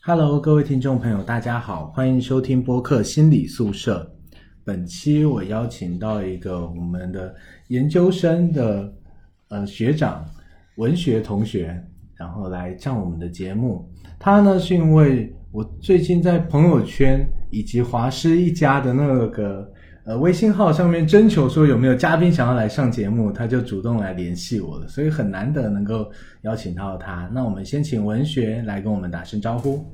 Hello， 各位听众朋友，大家好，欢迎收听播客心理宿舍。本期我邀请到一个我们的研究生的学长，文学同学，然后来上我们的节目。他呢是因为我最近在朋友圈以及华师一家的那个微信号上面征求说有没有嘉宾想要来上节目，他就主动来联系我了，所以很难得能够邀请到他。那我们先请文学来跟我们打声招呼。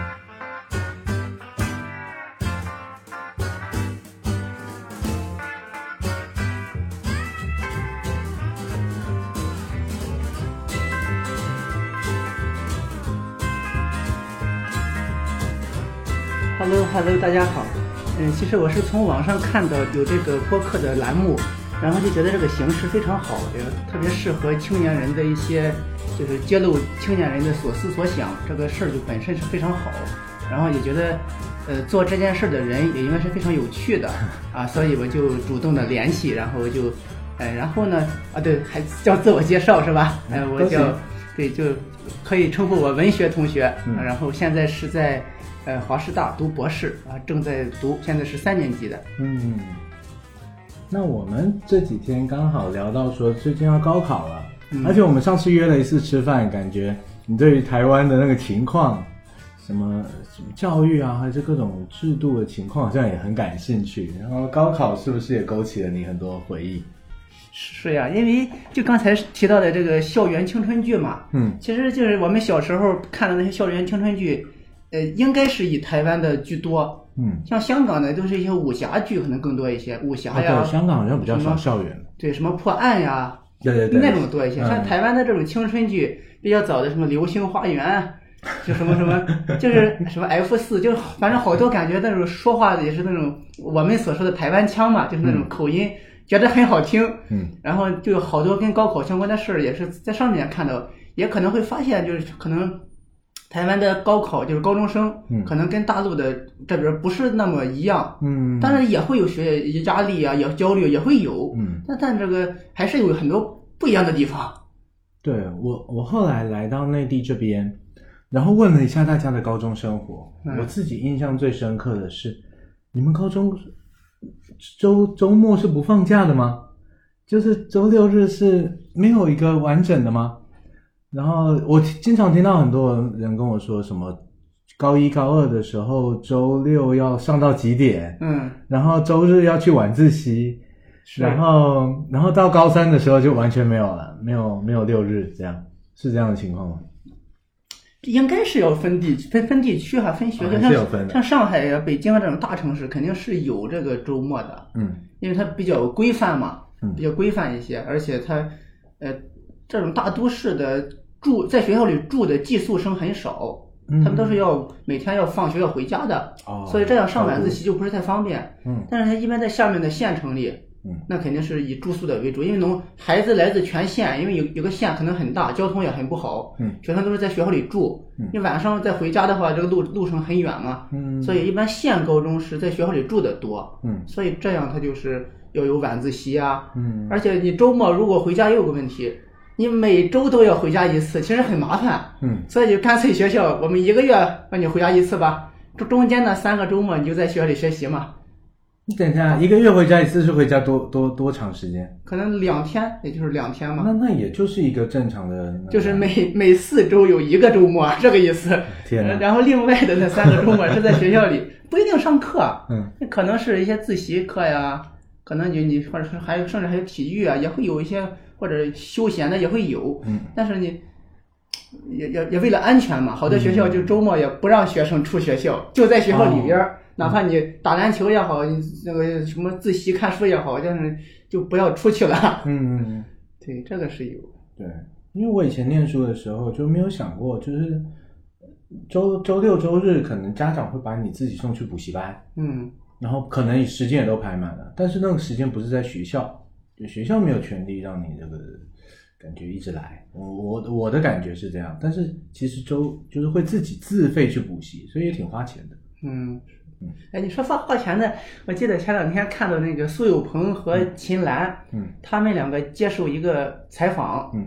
Hello， 大家好。其实我是从网上看到有这个播客的栏目，然后就觉得这个形式非常好，也特别适合青年人的一些，就是揭露青年人的所思所想，这个事儿就本身是非常好。然后也觉得，做这件事的人也应该是非常有趣的啊，所以我就主动的联系，然后就，然后呢，对，还叫自我介绍是吧？我叫，对，就可以称呼我文学同学，然后现在是在。华师大读博士啊，正在读，现在是3年级的。 那我们这几天刚好聊到说最近要高考了，而且我们上次约了一次吃饭，感觉你对于台湾的那个情况，什么教育啊，还是各种制度的情况，好像也很感兴趣。然后高考是不是也勾起了你很多回忆？ 是呀，因为就刚才提到的这个校园青春剧嘛，其实就是我们小时候看的那些校园青春剧。应该是以台湾的居多，像香港的都是一些武侠剧，可能更多一些，武侠呀。 对，香港好像比较少校园。 对，什么破案呀， 对， 那种多一些。像台湾的这种青春剧，比较早的什么《流星花园》，就什么，就是什么 F4，就反正好多感觉那种说话的也是那种我们所说的台湾腔嘛，就是那种口音，觉得很好听。然后就有好多跟高考相关的事儿，也是在上面看到，也可能会发现，就是可能。台湾的高考就是高中生，可能跟大陆的这边不是那么一样，当然也会有学业压力啊，也焦虑也会有，但这个还是有很多不一样的地方。 对，我后来来到内地这边，然后问了一下大家的高中生活，我自己印象最深刻的是，你们高中周末是不放假的吗？就是周六日是没有一个完整的吗？然后我经常听到很多人跟我说什么高1高2的时候周六要上到几点，然后周日要去晚自习，然后到高3的时候就完全没有了，没有6日，这样是这样的情况吗？ 应该是要分地区哈，分学校，像上海呀、北京啊这种大城市肯定是有这个周末的，因为它比较规范嘛，比较规范一些，而且它这种大都市的在学校里住的寄宿生很少，他们都是要每天要放学要回家的，所以这样上晚自习就不是太方便。但是他一般在下面的县城里，那肯定是以住宿的为主，因为孩子来自全县，因为有个县可能很大，交通也很不好，学生都是在学校里住，你晚上再回家的话，这个路程很远嘛，所以一般县高中是在学校里住的多，所以这样他就是要有晚自习啊，而且你周末如果回家也有个问题。你每周都要回家一次，其实很麻烦。所以就干脆学校，我们1个月让你回家一次吧。中间的3个周末你就在学校里学习嘛。 你等一下，1个月回家一次是回家多长时间？ 可能2天，也就是2天嘛。 那也就是一个正常的。 就是每4周有1个周末，这个意思。 天哪！ 然后另外的那3个周末是在学校里，不一定上课。可能是一些自习课呀，可能你或者是甚至还有体育啊，也会有一些。或者休闲的也会有，但是你也为了安全嘛，好多学校就周末也不让学生出学校，就在学校里边，哪怕你打篮球也好，那个什么自习看书也好，但是就不要出去了。对，这个是有。 对，因为我以前念书的时候就没有想过，就是周六周日可能家长会把你自己送去补习班，然后可能时间也都排满了，但是那个时间不是在学校。学校没有权利让你这个感觉一直来，我的感觉是这样，但是其实就是会自己自费去补习，所以也挺花钱的。 你说花钱的，我记得前2天看到那个苏有朋和秦岚，他们2个接受一个采访，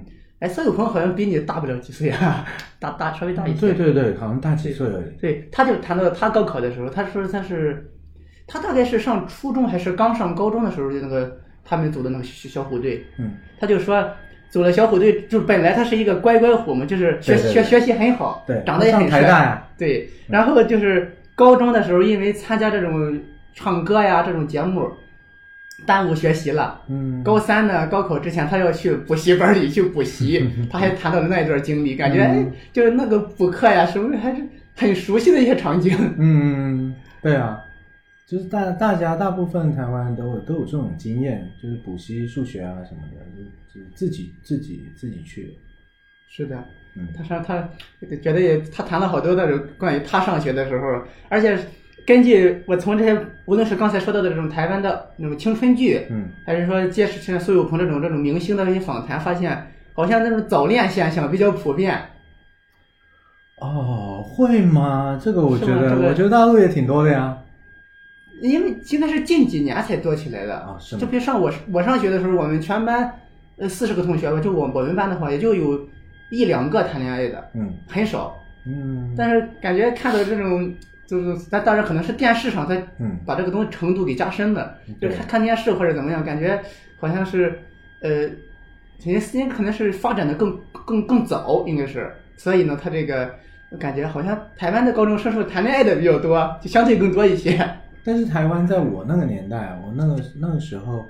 哎，苏有朋好像比你大不了几岁啊，稍微大一些。 对对对，好像大几岁而已。 对，他就谈到他高考的时候，他说他大概是上初中还是刚上高中的时候，那个他们组的那个小虎队，他就说组了小虎队，就本来他是一个乖乖虎嘛，就是学习很好， 对， 长得也很帅， 台大呀， 对，然后就是高中的时候，因为参加这种唱歌呀这种节目，耽误学习了。高3呢，高考之前他要去补习班里去补习，他还谈到了那一段经历，感觉就是那个补课呀什么还是很熟悉的一些场景。 对啊，就是大部分台湾都有这种经验，就是补习数学啊什么的，就自己去。 是的，他觉得他谈了好多那种关于他上学的时候，而且根据我从这些无论是刚才说到的这种台湾的那种青春剧，还是说接触像苏有朋这种明星的一些访谈，发现好像那种早恋现象比较普遍。 哦，会吗？这个我觉得大陆也挺多的呀。 因为现在是近几年才多起来的啊，是吗？ 就比如上我上学的时候，我们全班40个同学吧，就我们班的话，也就有1-2个谈恋爱的，很少。但是感觉看到这种，就是当然可能是电视上才把这个东西程度给加深的，就是看电视或者怎么样，感觉好像是可能是发展的更早，应该是，所以呢，他这个感觉好像台湾的高中生是谈恋爱的比较多，就相对更多一些。 但是台湾在我那个年代，我那个时候，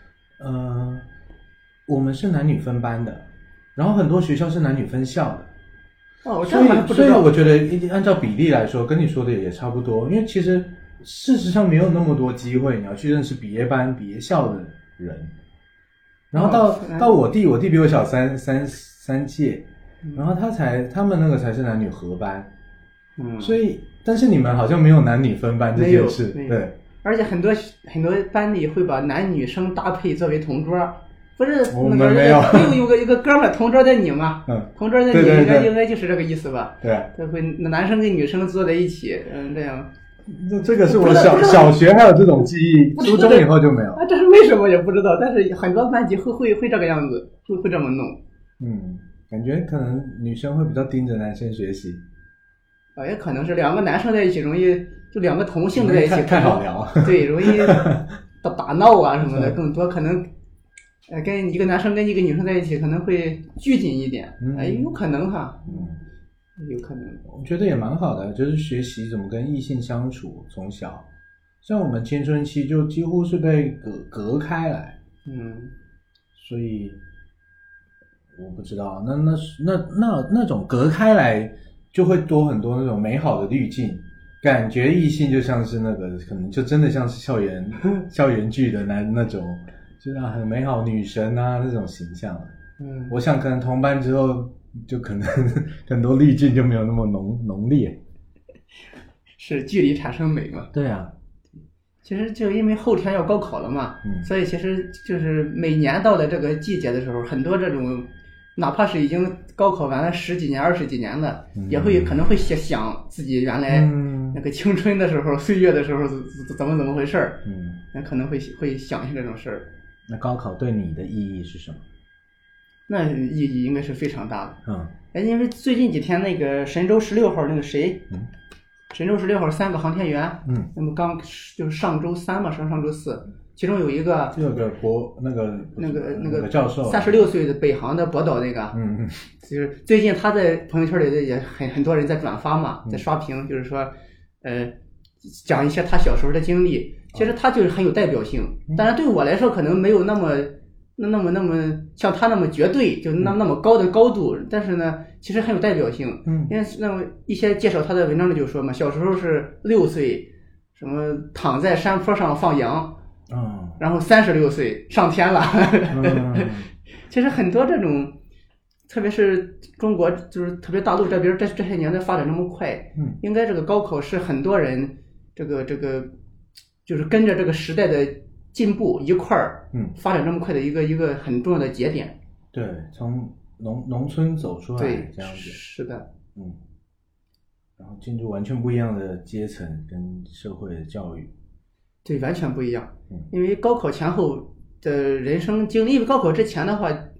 我们是男女分班的，然后很多学校是男女分校的。所以我觉得按照比例来说，跟你说的也差不多。因为其实事实上没有那么多机会，你要去认识别班别校的人。然后到我弟比我小三届，然后他们那个才是男女合班。所以但是你们好像没有男女分班这件事，对。 而且很多班里会把男女生搭配作为同桌。不是我们没有一个哥们儿同桌的你嘛？同桌的你应该就是这个意思吧？ 对， 他会男生跟女生坐在一起，这样。 这个是我小学还有这种记忆，初中以后就没有。 这是为什么也不知道，但是很多班级会这个样子，会这么弄。 感觉可能女生会比较盯着男生学习。 也可能是2个男生在一起容易，就2个同性在一起太好聊。 对，容易打闹啊什么的更多，可能。跟一个男生跟一个女生在一起可能会拘谨一点，有可能哈，有可能。 我觉得也蛮好的，就是学习怎么跟异性相处，从小，像我们青春期就几乎是被隔开来，所以我不知道，那种隔开来就会多很多那种美好的滤镜，感觉异性就像是那个可能就真的像是校园剧的那种。就是很美好女神啊那种形象，我想可能同班之后就可能很多滤镜就没有那么浓烈， 是距离产生美嘛？ 对啊， 其实就因为后天要高考了嘛，所以其实就是每年到了这个季节的时候，很多这种哪怕是已经高考完了10几年20几年的，也会可能会想自己原来那个青春的时候岁月的时候怎么回事儿，那可能会想一些这种事儿。 那高考对你的意义是什么？ 那意义应该是非常大的。因为最近几天那个神舟16号那个谁，神舟16号3个航天员，那么刚就是上周3嘛，上周4，其中有一个那个教授 36岁的北航的博导那个，就是最近他在朋友圈里也很多人在转发嘛，在刷屏，就是说讲一些他小时候的经历。其实他就是很有代表性，当然对我来说可能没有那么像他那么绝对，就那么高的高度，但是呢，其实很有代表性。因为那么一些介绍他的文章里就说嘛，小时候是6岁，什么躺在山坡上放羊，然后36岁上天了。其实很多这种，特别是中国，就是特别大陆这边这些年的发展那么快，应该这个高考是很多人这个。就是跟着这个时代的进步一块儿，发展这么快的一个很重要的节点。 对，从农村走出来这样子。 是的， 然后进入完全不一样的阶层跟社会的教育。 对，完全不一样。因为高考前后的人生经历，因为高考之前的话，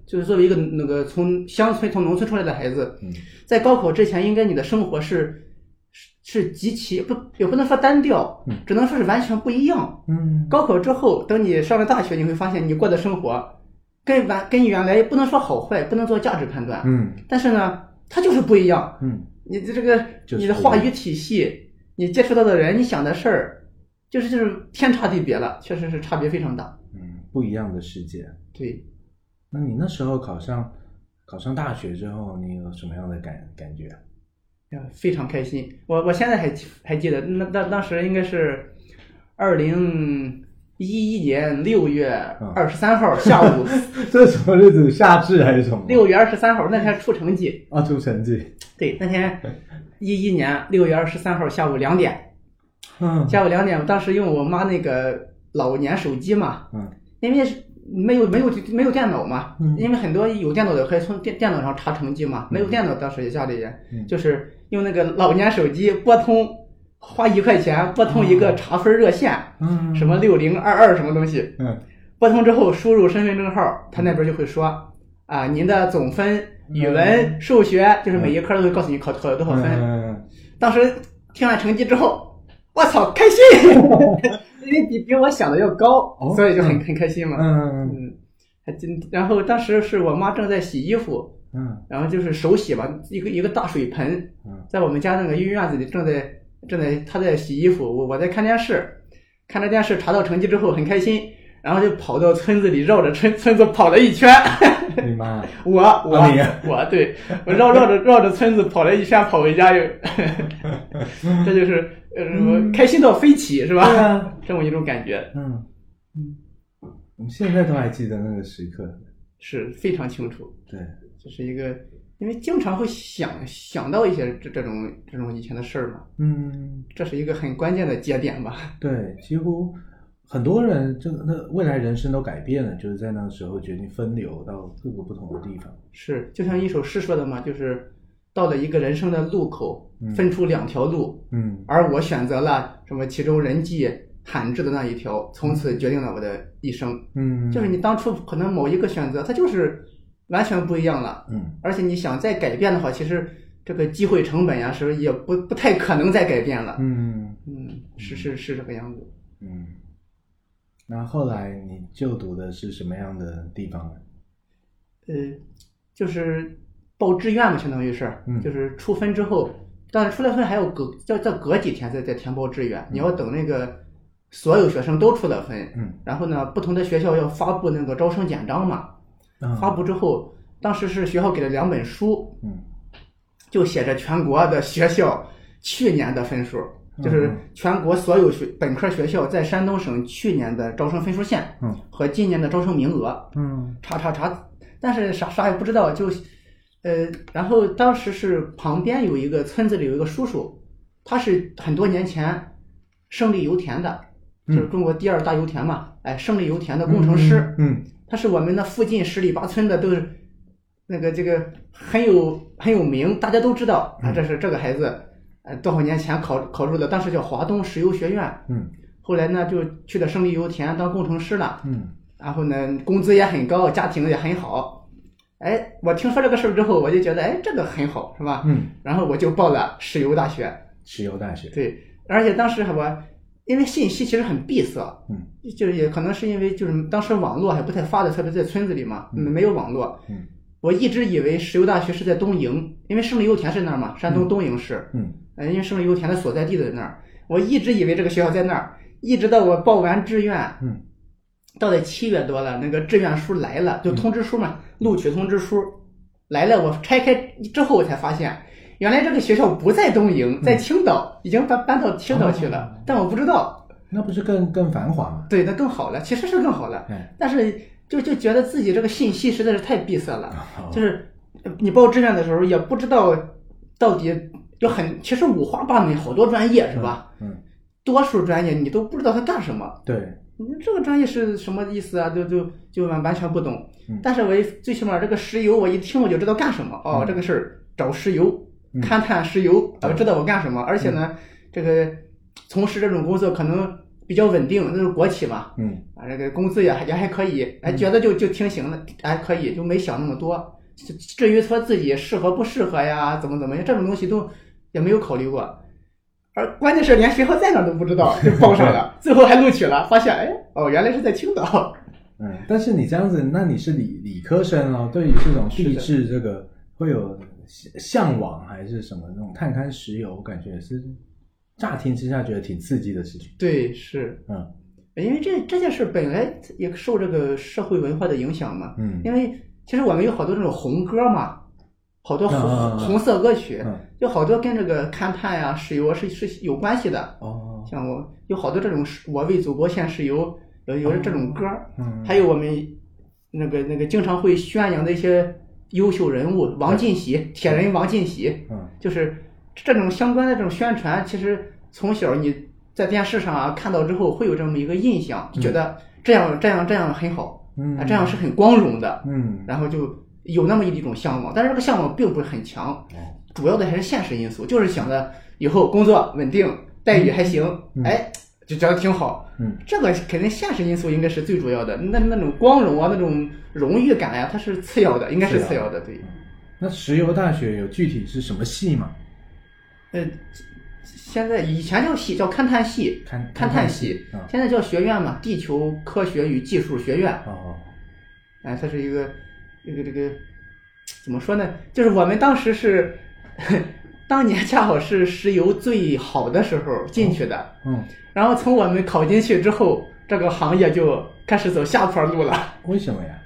就是作为一个那个从乡村从农村出来的孩子，在高考之前，应该你的生活是极其也不能说单调，只能说是完全不一样。高考之后，等你上了大学，你会发现你过的生活跟原来不能说好坏，不能做价值判断。但是呢，它就是不一样。你这个你的话语体系，你接触到的人，你想的事儿，就是天差地别了，确实是差别非常大。 不一样的世界。对。那你那时候考上大学之后，你有什么样的感觉？ 非常开心。我现在还记得，当时应该是2011年6月23号下午。 这什么日子？夏至还是什么 ？6月23号那天出成绩啊，出成绩。 对，那天11年6月23号下午2点。下午2点，我当时用我妈那个老年手机嘛，因为没有电脑嘛，因为很多有电脑的可以从电脑上查成绩嘛，没有电脑当时家里人就是用那个老年手机拨通，花1块钱拨通一个查分热线，什么6022什么东西，拨通之后输入身份证号，他那边就会说啊，您的总分语文、数学，就是每一科都会告诉你考了多少分。当时听完成绩之后，我操，开心！因为比我想的要高，所以就很开心嘛。然后当时是我妈正在洗衣服，然后就是手洗吧，一个大水盆，在我们家那个院子里正在她在洗衣服，我在看电视，看着电视查到成绩之后很开心，然后就跑到村子里绕着村子跑了一圈。 你妈？ 我对，我绕着村子跑了一圈，跑回家又，这就是开心到飞起是吧？ 对啊， 这么一种感觉。 我们现在都还记得那个时刻， 是非常清楚。 对， 这是一个，因为经常会想到一些这种以前的事儿嘛。这是一个很关键的节点吧。 对，几乎很多人那未来人生都改变了，就是在那个时候决定分流到各个不同的地方。 是，就像一首诗说的嘛，就是到了一个人生的路口，分出2条路，而我选择了什么其中人迹罕至的那一条，从此决定了我的一生。就是你当初可能某一个选择，它就是完全不一样了。而且你想再改变的话，其实这个机会成本呀，是不是也不太可能再改变了？是这个样子。 那后来你就读的是什么样的地方呢？ 就是报志愿嘛，相当于是，就是出分之后，当然出了分还要隔几天再填报志愿，你要等那个所有学生都出了分，然后呢，不同的学校要发布那个招生简章嘛，发布之后，当时是学校给了2本书，就写着全国的学校去年的分数。就是全国所有本科学校在山东省去年的招生分数线，和今年的招生名额，查，但是啥也不知道，就然后当时是旁边有一个村子里有一个叔叔，他是很多年前胜利油田的，就是中国第2大油田嘛，胜利油田的工程师，他是我们的附近10里8村的都是那个这个很有名，大家都知道啊，这是这个孩子。多少年前考入的，当时叫华东石油学院，后来呢就去了胜利油田当工程师了，然后呢工资也很高，家庭也很好。我听说这个事儿之后，我就觉得这个很好，是吧？然后我就报了石油大学。对，而且当时因为信息其实很闭塞，就是也可能是因为就是当时网络还不太发达，特别在村子里嘛，没有网络。我一直以为石油大学是在东营，因为胜利油田是那儿嘛，山东东营市。因为胜利油田的所在地在那儿，我一直以为这个学校在那儿，一直到我报完志愿，到了7月多了，那个志愿书来了，就通知书嘛，录取通知书来了，我拆开之后我才发现，原来这个学校不在东营，在青岛，已经搬到青岛去了，但我不知道。 那不是更繁华吗？ 对，那更好了，其实是更好了，但是就觉得自己这个信息实在是太闭塞了，就是你报志愿的时候也不知道到底。其实五花八门，好多专业是吧？多数专业你都不知道它干什么。 对， 你这个专业是什么意思啊？就完全不懂。但是我最起码这个石油，我一听我就知道干什么。这个事儿找石油，勘探石油，我知道我干什么。而且呢，这个从事这种工作可能比较稳定，那是国企嘛，这个工资也还可以，觉得就挺行的，还可以，就没想那么多。至于说自己适合不适合呀，怎么样，这种东西都也没有考虑过。而关键是连学校在哪都不知道就报上了，最后还录取了，发现原来是在青岛。 但是你这样子，那你是理科生哦，对于这种地质这个会有向往还是什么那种探勘石油，我感觉也是乍听之下觉得挺刺激的事情。 对，是，因为这件事本来也受这个社会文化的影响嘛，因为其实我们有好多这种红歌嘛，好多红色歌曲，有好多跟这个勘探呀、石油是有关系的。像我有好多这种我为祖国献石油，有这种歌，还有我们那个经常会宣扬的一些优秀人物，王进喜，铁人王进喜，就是这种相关的这种宣传，其实从小你在电视上看到之后，会有这么一个印象，就觉得这样很好，这样是很光荣的，然后就有那么一种向往，但是这个向往并不是很强，主要的还是现实因素，就是想着以后工作稳定，待遇还行，就觉得挺好。这个肯定现实因素应该是最主要的，那种光荣啊，那种荣誉感呀，它是次要的，应该是次要的。对。 那石油大学有具体是什么系吗？ 现在以前叫系，叫勘探系，勘探系，现在叫学院嘛，地球科学与技术学院。它是一个这个怎么说呢？就是我们当时是当年恰好是石油最好的时候进去的，然后从我们考进去之后，这个行业就开始走下坡路了。 为什么呀？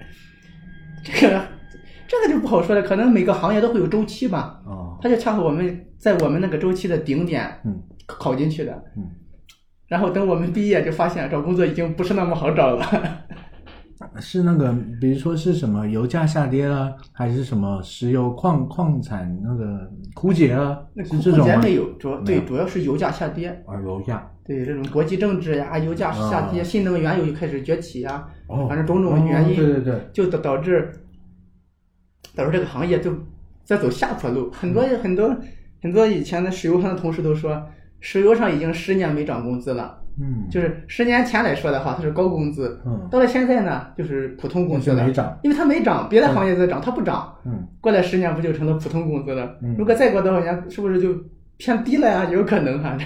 这个就不好说了，可能每个行业都会有周期吧。它就恰好我们在我们那个周期的顶点，考进去的。然后等我们毕业就发现找工作已经不是那么好找了。 是那个，比如说是什么油价下跌了，还是什么石油矿产那个枯竭了？ 枯竭没有，主要是油价下跌。 油价。对， 这种国际政治呀，油价下跌，新能源又开始崛起呀，反正种种原因， 对， 就导致这个行业就在走下坡路。很多以前的石油上的同事都说，石油上已经10年没涨工资了。就是10年前来说的话，它是高工资，到了现在呢，就是普通工资了，因为它没涨，别的行业在涨，它不涨，过来10年不就成了普通工资了？如果再过多少年，是不是就偏低了呀？有可能哈。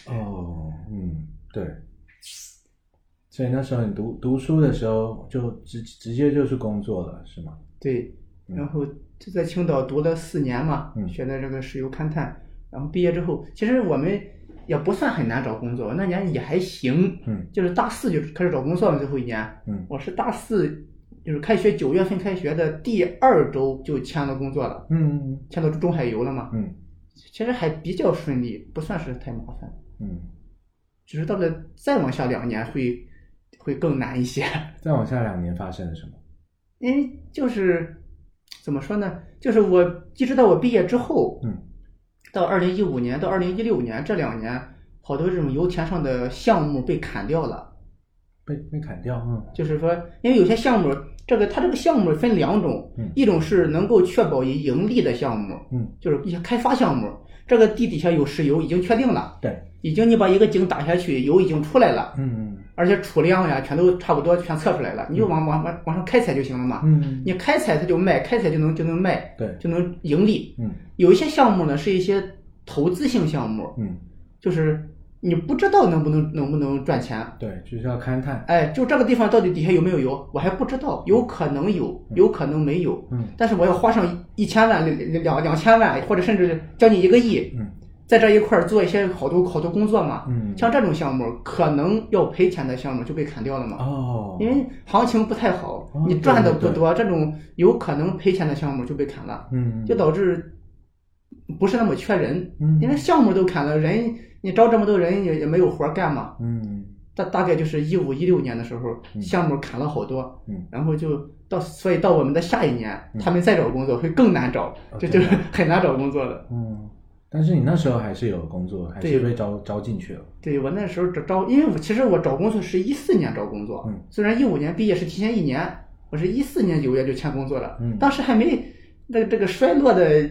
对。所以那时候你读书的时候，就直接就是工作了，是吗？ 对，然后就在青岛读了4年嘛，学的这个石油勘探，然后毕业之后，其实我们也不算很难找工作，那年也还行，就是大4就开始找工作了，最后1年，我是大4就是开学9月份开学的第2周就签了工作了，签到中海油了嘛，其实还比较顺利，不算是太麻烦，只是到了再往下2年会更难一些。 再往下2年发生了什么？ 因为就是怎么说呢，就是我一直到我毕业之后，到2015年到2016年这2年，好多这种油田上的项目被砍掉了。 被砍掉， 就是说，因为有些项目，它这个项目分2种，一种是能够确保盈利的项目，就是一些开发项目，这个地底下有石油已经确定了， 对， 已经你把一个井打下去，油已经出来了，而且储量呀全都差不多，全测出来了，你就往上开采就行了嘛，你开采它就卖，开采就能卖， 对， 就能盈利，有一些项目呢是一些投资性项目，就是你不知道能不能赚钱， 对，就是要勘探， 就这个地方到底底下有没有油，我还不知道，有可能有，有可能没有，但是我要花上1000万、2000万，或者甚至将近1个亿，在这一块做一些好多工作嘛，像这种项目可能要赔钱的项目就被砍掉了嘛，因为行情不太好，你赚的不多，这种有可能赔钱的项目就被砍了，就导致不是那么缺人，因为项目都砍了，人你招这么多人也没有活干嘛，大概就是15、16年的时候，项目砍了好多，然后所以到我们的下一年，他们再找工作会更难找，就是很难找工作的。 但是你那时候还是有工作，还是被招进去了。 对，我那时候因为其实我找工作是14年找工作，虽然15年毕业是提前1年，我是14年9月就签工作了，当时还没这个衰落的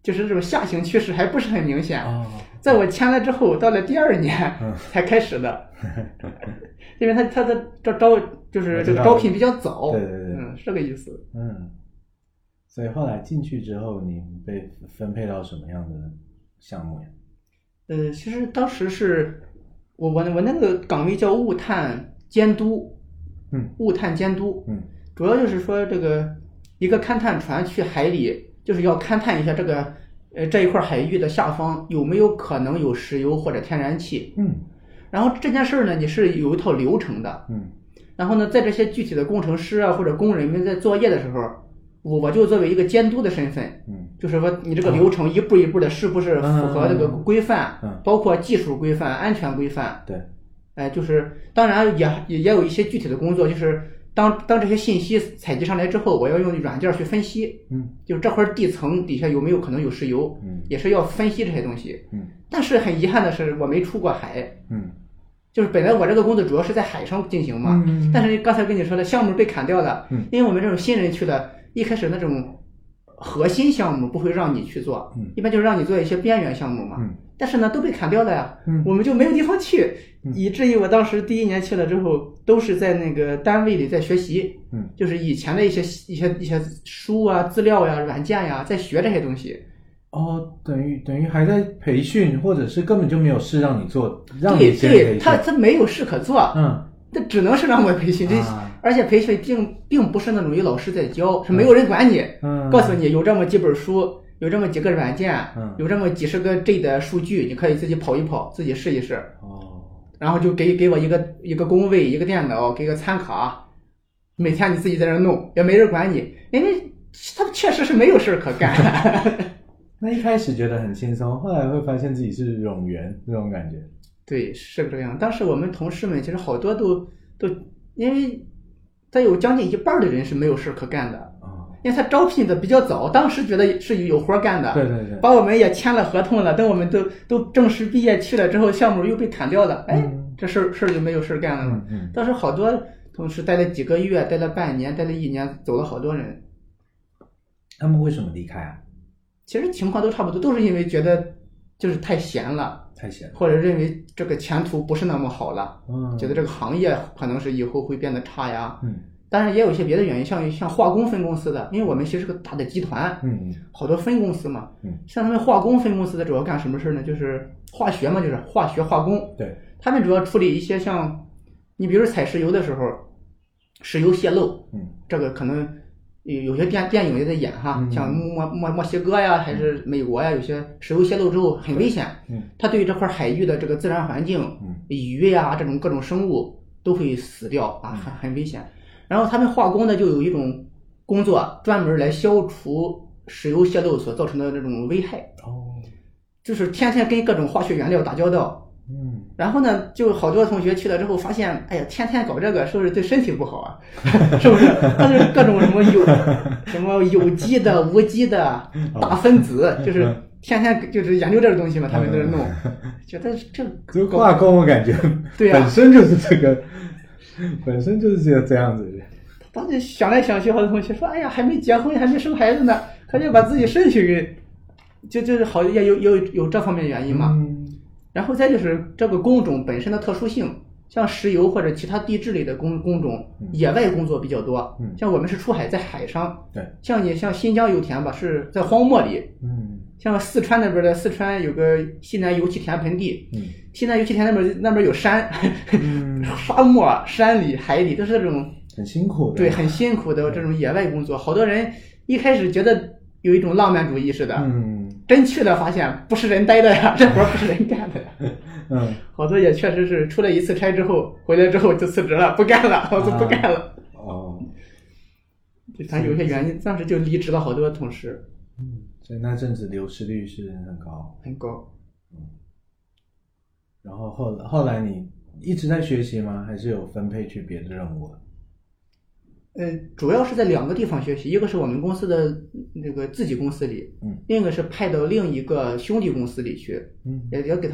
就是这种下行趋势还不是很明显。在我签了之后，到了第2年才开始的，因为他的就是这个招聘比较早。 对， 是这个意思。 所以后来进去之后，你被分配到什么样的项目呀？ 其实当时是我那个岗位叫物探监督。物探监督。主要就是说这个一个勘探船去海里，就是要勘探一下这个这一块海域的下方有没有可能有石油或者天然气。然后这件事呢，你是有一套流程的。然后呢，在这些具体的工程师啊或者工人们在作业的时候，我就作为一个监督的身份。就是说你这个流程一步一步的是不是符合这个规范，包括技术规范、安全规范。 对。 就是当然也有一些具体的工作，就是当这些信息采集上来之后，我要用软件去分析。就是这块地层底下有没有可能有石油。也是要分析这些东西。但是很遗憾的是，我没出过海。就是本来我这个工作主要是在海上进行嘛。但是刚才跟你说的项目被砍掉了。因为我们这种新人去的，一开始那种核心项目不会让你去做，一般就是让你做一些边缘项目嘛。但是呢，都被砍掉了呀。我们就没有地方去。以至于我当时第1年去了之后，都是在那个单位里在学习。就是以前的一些书啊、资料呀、软件呀，在学这些东西。 等于还在培训，或者是根本就没有事让你做，让你先培训。 对，他没有事可做。那只能是让我培训。而且培训并不是那种有老师在教，是没有人管你。告诉你有这么几本书，有这么几个软件，有这么几十个 G 的数据，你可以自己跑一跑，自己试一试。然后就给我一个工位，一个电脑，给个参卡，每天你自己在那弄，也没人管你，因为他确实是没有事可干。 那一开始觉得很轻松，后来会发现自己是冗员这种感觉。 对，是这样。当时我们同事们其实好多都因为他有将近一半的人是没有事可干的。因为他招聘的比较早，当时觉得是有活干的。 对， 把我们也签了合同了。等我们都正式毕业去了之后，项目又被砍掉了。这事就没有事干了。当时好多同事待了几个月，待了半年，待了1年，走了好多人。 他们为什么离开啊？ 其实情况都差不多，都是因为觉得就是太闲了，或者认为这个前途不是那么好了。觉得这个行业可能是以后会变得差呀。当然也有一些别的原因，像化工分公司的，因为我们其实是个大的集团。好多分公司嘛。像他们化工分公司的主要干什么事呢？就是化学嘛，就是化学化工。 对， 他们主要处理一些像你比如采石油的时候，石油泄漏。这个可能有些电影也在演哈，像墨西哥呀还是美国呀，有些石油泄漏之后很危险。它对于这块海域的这个自然环境，鱼呀这种各种生物都会死掉啊，很危险。然后他们化工呢就有一种工作，专门来消除石油泄漏所造成的这种危害。就是天天跟各种化学原料打交道。然后呢，就好多同学去了之后发现，哎呀，天天搞这个是不是对身体不好啊？是不是？他就是各种什么有机的、无机的大分子，就是天天就是研究这个东西嘛，他们在这弄，觉得这化工我感觉对啊， 本身就是这个，本身就是这样子的。 当时想来想去，好多同学说，哎呀，还没结婚，还没生孩子呢，可就把自己身体给，就是好也有这方面原因嘛。然后再就是这个工种本身的特殊性，像石油或者其他地质类的工种，野外工作比较多。像我们是出海在海上。 对。 像新疆油田吧，是在荒漠里。像四川那边的四川有个西南油气田盆地。西南油气田那边有山，沙漠、山里、海里都是这种很辛苦的。 对，很辛苦的这种野外工作。好多人一开始觉得有一种浪漫主义似的。真去了发现不是人待的呀，这活不是人干的呀。好多也确实是出了一次差之后，回来之后就辞职了，不干了，我就不干了。反正有些原因，当时就离职了好多同事。 所以那阵子流失率是很高， 很高。 然后后来你一直在学习吗？还是有分配去别的任务了？ 主要是在2个地方学习，一个是我们公司的那个自己公司里，另一个是派到另一个兄弟公司里去，也给他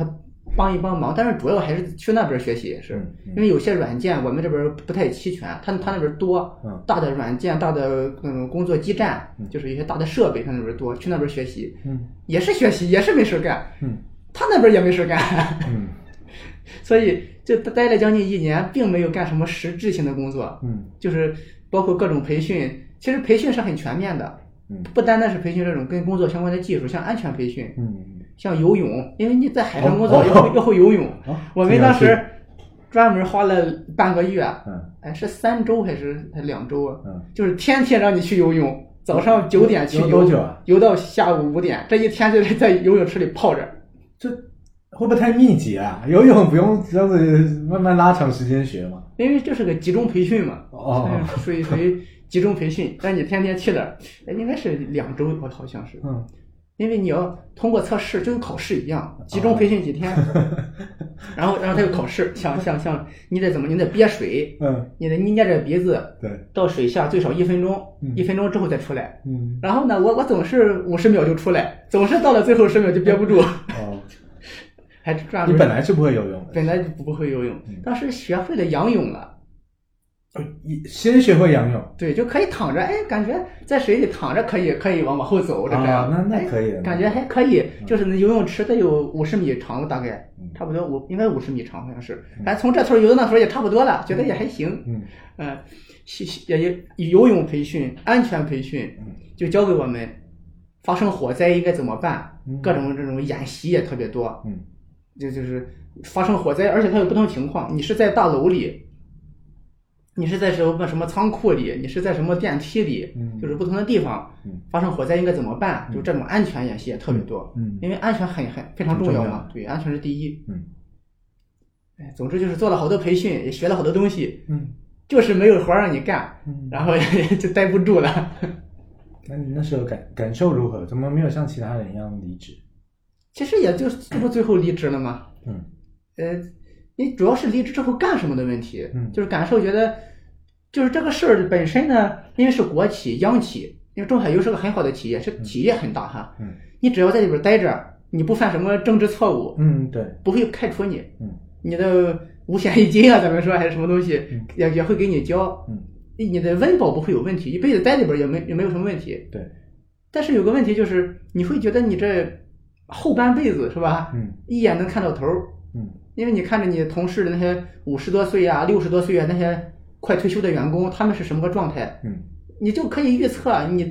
帮一帮忙，但是主要还是去那边学习，因为有些软件我们这边不太齐全，他那边多，大的软件、大的那种工作基站，就是一些大的设备，他那边多，去那边学习，也是学习，也是没事干，他那边也没事干，所以就待了将近1年，并没有干什么实质性的工作，就是包括各种培训，其实培训是很全面的，不单单是培训这种跟工作相关的技术，像安全培训，像游泳，因为你在海上工作要会游泳，我们当时专门花了半个月，是3周还是2周啊？就是天天让你去游泳，早上9点去游， 多久啊？ 游到下午5点，这一天就在游泳池里泡着。 这会不会太密集啊？游泳不用这样子慢慢拉长时间学吗？ 因为这是个集中培训嘛，属于集中培训，但你天天去的，应该是2周，好像是，因为你要通过测试，就跟考试一样，集中培训几天，然后它有考试，像你得怎么，你得憋水，你得捏着鼻子， 对， 到水下最少1分钟，1分钟之后再出来，然后呢，我总是50秒就出来，总是到了最后10秒就憋不住，还专门。 你本来是不会游泳的， 本来就不会游泳，当时学会了仰泳了。 先学会仰泳， 对，就可以躺着，感觉在水里躺着可以往后走，这个那可以的， 感觉还可以，就是那游泳池得有50米长，大概差不多应该50米长，好像是，反正从这头游到那头也差不多了，觉得也还行，也游泳培训、安全培训，就教给我们发生火灾应该怎么办，各种这种演习也特别多，就是发生火灾，而且它有不同情况，你是在大楼里。你是在什么仓库里，你是在什么电梯里，就是不同的地方发生火灾应该怎么办？就这种安全演习也特别多，因为安全非常重要嘛，对，安全是第一。总之就是做了好多培训，也学了好多东西，就是没有活让你干，然后就待不住了。 那你那时候感受如何？怎么没有像其他人一样离职？ 其实也就是最后离职了嘛。你主要是离职之后干什么的问题，就是感受觉得，就是这个事儿本身呢，因为是国企、央企，因为中海油是个很好的企业，是企业很大哈，你只要在里边待着，你不犯什么政治错误， 对， 不会开除你，你的五险一金啊，咱们说还是什么东西，也会给你交，你的温饱不会有问题，一辈子待里边也没有什么问题， 对， 但是有个问题就是，你会觉得你这后半辈子是吧，一眼能看到头，因为你看着你同事的那些50多岁啊、60多岁啊那些快退休的员工，他们是什么个状态？你就可以预测你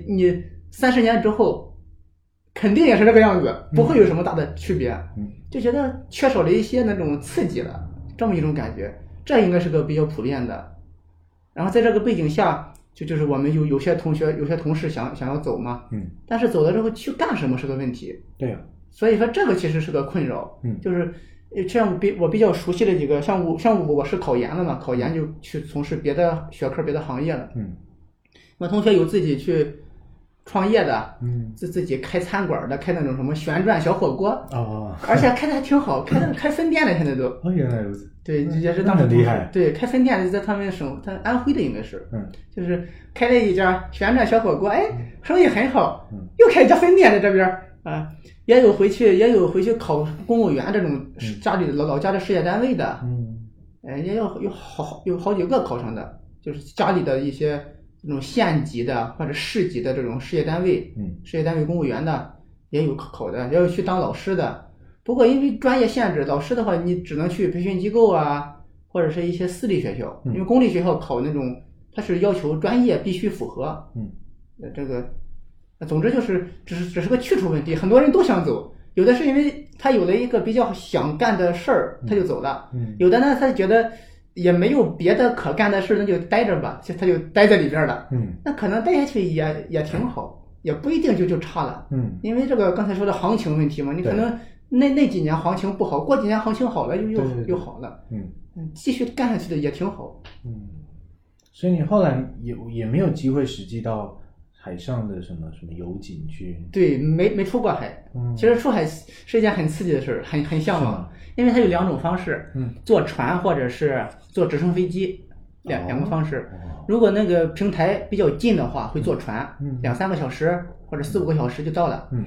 30年之后肯定也是这个样子，不会有什么大的区别。就觉得缺少了一些那种刺激了，这么一种感觉，这应该是个比较普遍的。然后在这个背景下，就是我们有些同学、有些同事想要走嘛，但是走了之后去干什么是个问题。 对呀， 所以说这个其实是个困扰。就是像我比较熟悉的几个，像我是考研的嘛，考研就去从事别的学科、别的行业了。我同学有自己去创业的，自己开餐馆的，开那种什么旋转小火锅，而且开的还挺好，开分店的现在都。 原来如此。 对，也是当时很厉害。 对，开分店在他们他安徽的应该是，就是开了一家旋转小火锅，生意很好，又开一家分店在这边啊。也有回去考公务员这种家里老家的事业单位的，也有好几个考上的，就是家里的一些那种县级的或者市级的这种事业单位，事业单位公务员的也有考的，也有去当老师的。不过因为专业限制，老师的话你只能去培训机构啊，或者是一些私立学校，因为公立学校考那种它是要求专业必须符合，这个。总之就是只是个去处问题，很多人都想走，有的是因为他有了一个比较想干的事儿，他就走了，有的呢他觉得也没有别的可干的事，那就待着吧，他就待在里边了，那可能待下去也挺好，也不一定就差了，因为这个刚才说的行情问题嘛，你可能那几年行情不好，过几年行情好了又好了，继续干下去的也挺好， 所以你后来也没有机会实际到海上的什么油井去？对， 没出过海。其实出海是一件很刺激的事，很向往。因为它有2种方式，坐船或者是坐直升飞机，两个方式。如果那个平台比较近的话，会坐船，2-3个小时或者4-5个小时就到了。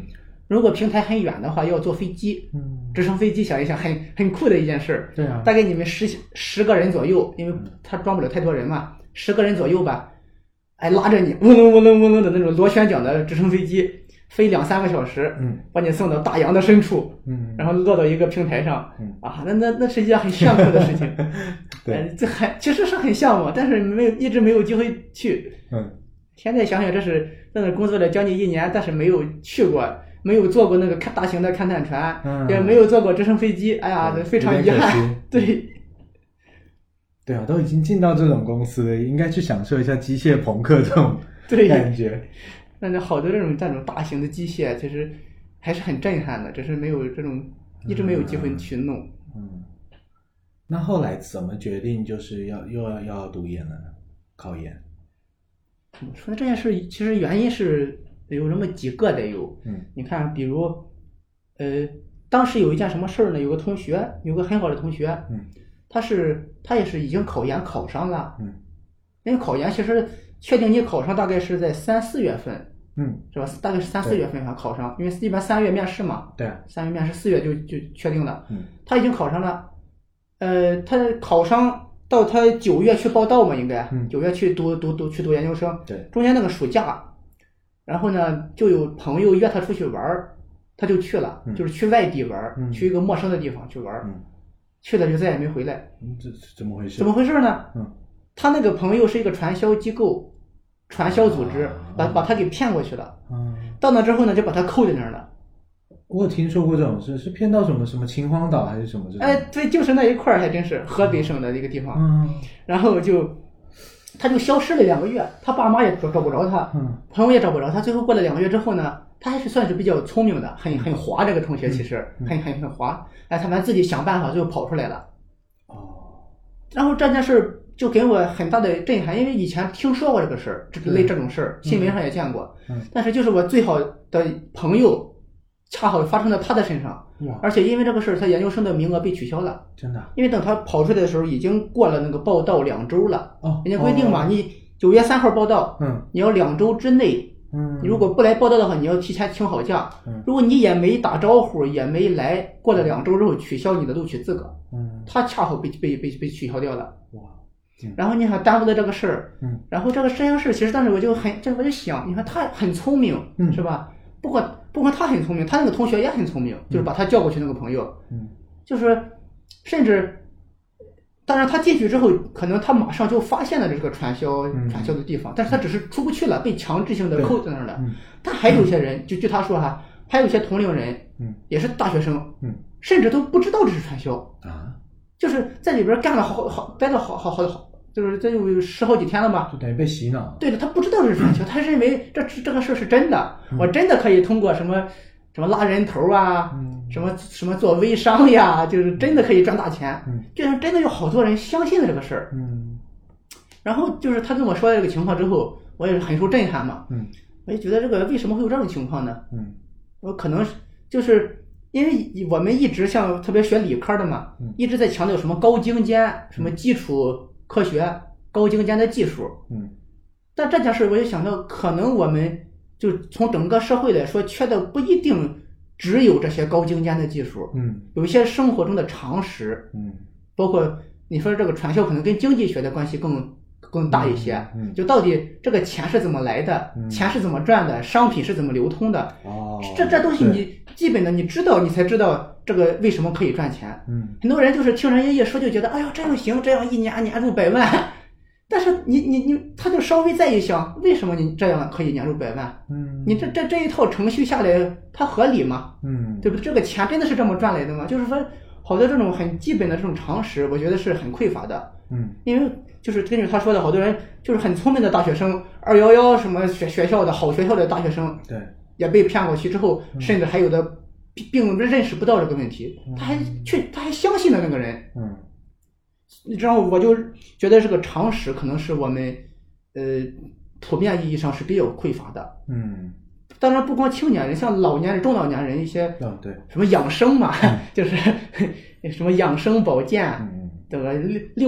如果平台很远的话，要坐飞机，直升飞机，想一想很酷的一件事。 对啊， 大概你们十个人左右，因为它装不了太多人嘛，10个人左右吧，哎，拉着你嗡隆嗡隆嗡隆的那种螺旋桨的直升飞机，飞2-3个小时，把你送到大洋的深处，然后落到一个平台上，啊，那是一件很炫酷的事情。 对， 这其实是很向往，但是一直没有机会去。现在想想，这是在那工作了将近1年，但是没有去过，没有坐过那个大型的勘探船，也没有坐过直升飞机。哎呀，非常遗憾。对， 对啊，都已经进到这种公司了，应该去享受一下机械朋克这种感觉。 那好多这种大型的机械，其实还是很震撼的，只是没有一直没有机会去弄。 那后来怎么决定就是要读研了呢？考研？ 怎么说呢？这件事其实原因是有那么几个得有。你看，比如当时有一件什么事儿呢？有个同学，有个很好的同学，他也是已经考研考上了。因为考研其实确定你考上大概是在3-4月份，是吧？大概是3-4月份考上，因为一般3月面试嘛。 对 ，3月面试，4月就确定了。他已经考上了。他考上到他9月去报到嘛，应该9月去读研究生。 对， 中间那个暑假，然后呢就有朋友约他出去玩，他就去了，就是去外地玩，去一个陌生的地方去玩，去了就再也没回来。 这怎么回事？ 怎么回事呢？他那个朋友是一个传销机构、传销组织，把他给骗过去了。到那之后呢，就把他扣在那儿了。 我有听说过这种事，是骗到什么秦皇岛还是什么这种？ 哎，对，就是那一块还真是河北省的一个地方。然后他就消失了2个月，他爸妈也找不着他，朋友也找不着他。最后过了2个月之后呢，他还是算是比较聪明的，很滑。这个同学其实很滑。哎，他们自己想办法，最后跑出来了。然后这件事就给我很大的震撼，因为以前听说过这个事儿，这种事儿，新闻上也见过。但是就是我最好的朋友。恰好发生在他的身上，而且因为这个事儿，他研究生的名额被取消了。真的？因为等他跑出来的时候，已经过了那个报到2周了。人家规定嘛，你9月3号报到，你要2周之内，你如果不来报到的话，你要提前请好假。如果你也没打招呼，也没来，过了2周之后取消你的录取资格。他恰好被取消掉了。然后你看耽误了这个事儿，然后这个件事其实当时我就想，你看他很聪明，是吧？不光他很聪明，他那个同学也很聪明，就是把他叫过去那个朋友，就是甚至，当然他进去之后，可能他马上就发现了这个传销的地方，但是他只是出不去了，被强制性的扣在那儿了。但还有些人，据他说哈，还有一些同龄人，也是大学生，甚至都不知道这是传销啊，就是在里边干了待了好。就是这有10好几天了吧， 就等于被洗脑。 对的，他不知道这是传销，他认为这个事是真的，我真的可以通过什么拉人头啊，什么做微商呀，就是真的可以赚大钱，就像真的有好多人相信了这个事儿。然后就是他跟我说了这个情况之后，我也是很受震撼嘛。我就觉得这个为什么会有这种情况呢？我可能就是因为我们一直像特别学理科的嘛，一直在强调什么高精尖，什么基础科学高精尖的技术，但这件事我就想到，可能我们就从整个社会来说，缺的不一定只有这些高精尖的技术，有一些生活中的常识，包括你说这个传销可能跟经济学的关系更大一些，就到底这个钱是怎么来的，钱是怎么赚的，商品是怎么流通的，这东西你基本的你知道，你才知道这个为什么可以赚钱。很多人就是听人家一说就觉得，哎呀这样行，这样一年入100万，但是他就稍微再一想，为什么你这样可以年入100万？你这一套程序下来，它合理吗？对不对？这个钱真的是这么赚来的吗？就是说，好多这种很基本的这种常识，我觉得是很匮乏的。因为就是根据他说的，好多人就是很聪明的大学生，211什么学校的好学校的大学生， 对， 也被骗过去之后，甚至还有的并认识不到这个问题，他还相信了那个人。然后我就觉得这个常识可能是我们普遍意义上是比较匮乏的。当然不光青年人，像老年人、中老年人一些， 对， 什么养生嘛，就是什么养生保健，对吧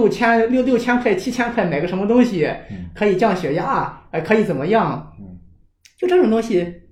？6000块、7000块买个什么东西，可以降血压，可以怎么样？就这种东西，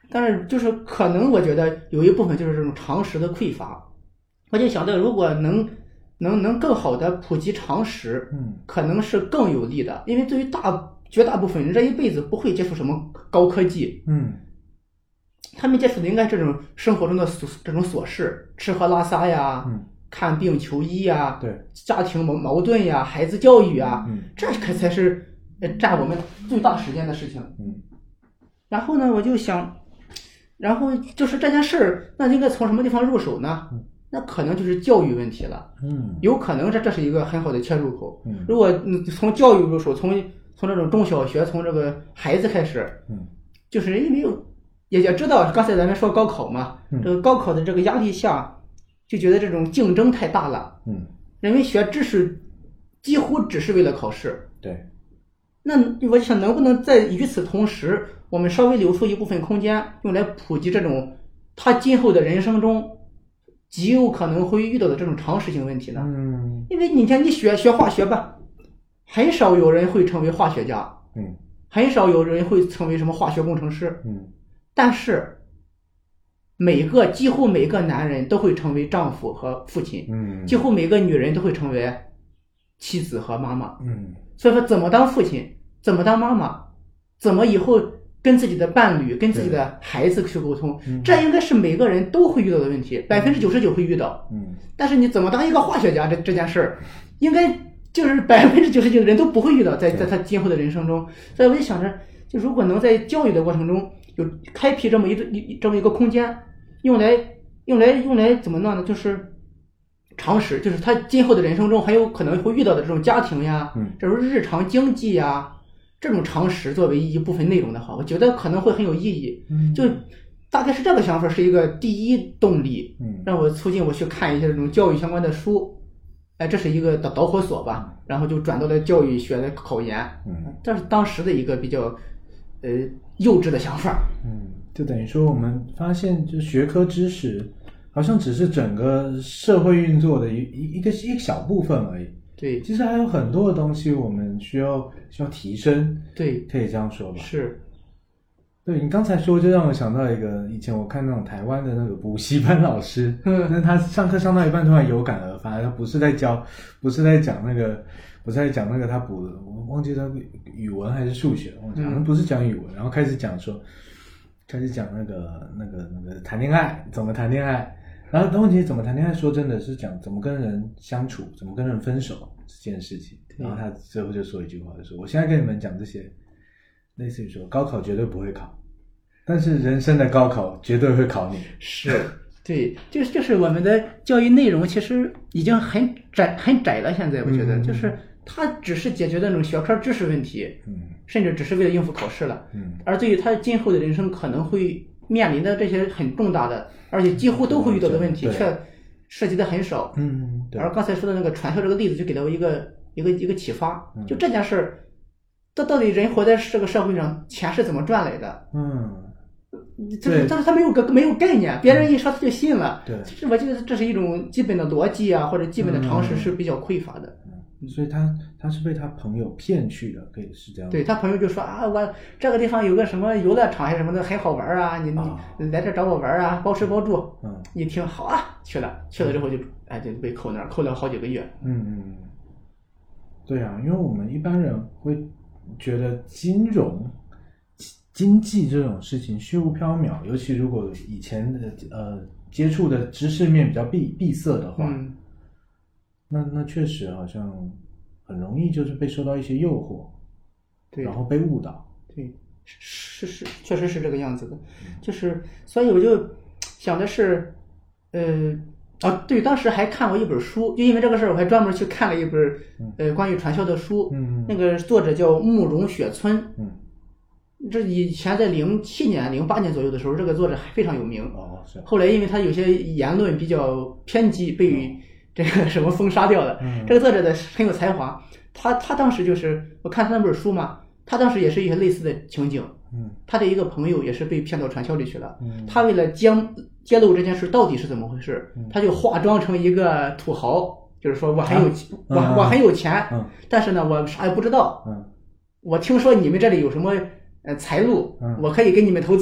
但是就是可能我觉得有一部分就是这种常识的匮乏。我就想到，如果能更好的普及常识，可能是更有利的。因为对于绝大部分人，这一辈子不会接触什么高科技，他们接触的应该这种生活中的这种琐事，吃喝拉撒呀，看病求医呀， 对， 家庭矛盾呀，孩子教育呀，这才是占我们最大时间的事情。然后呢，我就想，然后就是这件事儿，那应该从什么地方入手呢？那可能就是教育问题了。有可能这是一个很好的切入口。如果从教育入手，从这种中小学，从这个孩子开始，就是因为也知道刚才咱们说高考嘛，这个高考的这个压力下，就觉得这种竞争太大了。认为学知识几乎只是为了考试。 对。 那我想能不能在与此同时，我们稍微留出一部分空间，用来普及这种他今后的人生中极有可能会遇到的这种常识性问题呢？因为你看，你学化学吧，很少有人会成为化学家，很少有人会成为什么化学工程师，但是几乎每个男人都会成为丈夫和父亲，几乎每个女人都会成为妻子和妈妈，所以说怎么当父亲，怎么当妈妈，怎么以后跟自己的伴侣、跟自己的孩子去沟通，这应该是每个人都会遇到的问题，99%会遇到。但是你怎么当一个化学家这件事儿，应该就是99%的人都不会遇到，在他今后的人生中。所以我就想着，就如果能在教育的过程中有开辟这么一个空间，用来怎么弄呢？就是常识，就是他今后的人生中很有可能会遇到的这种家庭呀，这种日常经济呀。这种常识作为一部分内容的话，我觉得可能会很有意义。就大概是这个想法是一个第一动力，让我促进我去看一些这种教育相关的书。这是一个导火索吧。然后就转到了教育学的考研。这是当时的一个比较幼稚的想法。 就等于说我们发现，就学科知识好像只是整个社会运作的一个小部分而已。 对， 其实还有很多的东西我们需要提升。 对， 可以这样说吧。 是。 对，你刚才说就让我想到一个，以前我看那种台湾的那个补习班老师，那他上课上到一半突然有感而发，他不是在讲那个他补的，我忘记他语文还是数学，好像不是讲语文，然后开始讲那个谈恋爱，怎么谈恋爱。然后问题怎么谈恋爱，说真的是讲怎么跟人相处，怎么跟人分手这件事情。然后他最后就说一句话，就说我现在跟你们讲这些，类似于说高考绝对不会考，但是人生的高考绝对会考你。 是，对，就是我们的教育内容其实已经很窄了。现在我觉得就是它只是解决那种学科知识问题，甚至只是为了应付考试了。而对于他今后的人生可能会面临的这些很重大的，而且几乎都会遇到的问题，却涉及的很少。而刚才说的那个传销这个例子，就给了我一个启发。就这件事儿，到底人活在这个社会上，钱是怎么赚来的？他没有概念，别人一说他就信了。其实我觉得这是一种基本的逻辑啊，或者基本的常识是比较匮乏的。 所以他是被他朋友骗去的，可以是这样。 对，他朋友就说啊，我这个地方有个什么游乐场还是什么的，很好玩啊，你来这找我玩啊，包吃包住。一听好啊，去了之后就被扣那儿，扣了好几个月。 对啊，因为我们一般人会觉得经济这种事情虚无缥缈，尤其如果以前的接触的知识面比较闭塞的话。那确实好像很容易就是被受到一些诱惑， 对， 然后被误导。 对，是，确实是这个样子的。就是所以我就想的是，对，当时还看过一本书，就因为这个事儿，我还专门去看了一本关于传销的书。那个作者叫慕容雪村。这以前在07年、08年左右的时候，这个作者非常有名。后来因为他有些言论比较偏激，被这个什么封杀掉了。这个作者的很有才华，他当时就是我看他那本书嘛，他当时也是一些类似的情景。他的一个朋友也是被骗到传销里去了。他为了揭露这件事到底是怎么回事，他就化妆成一个土豪，就是说我很有钱，但是呢我啥也不知道。我听说你们这里有什么财路，我可以给你们投资。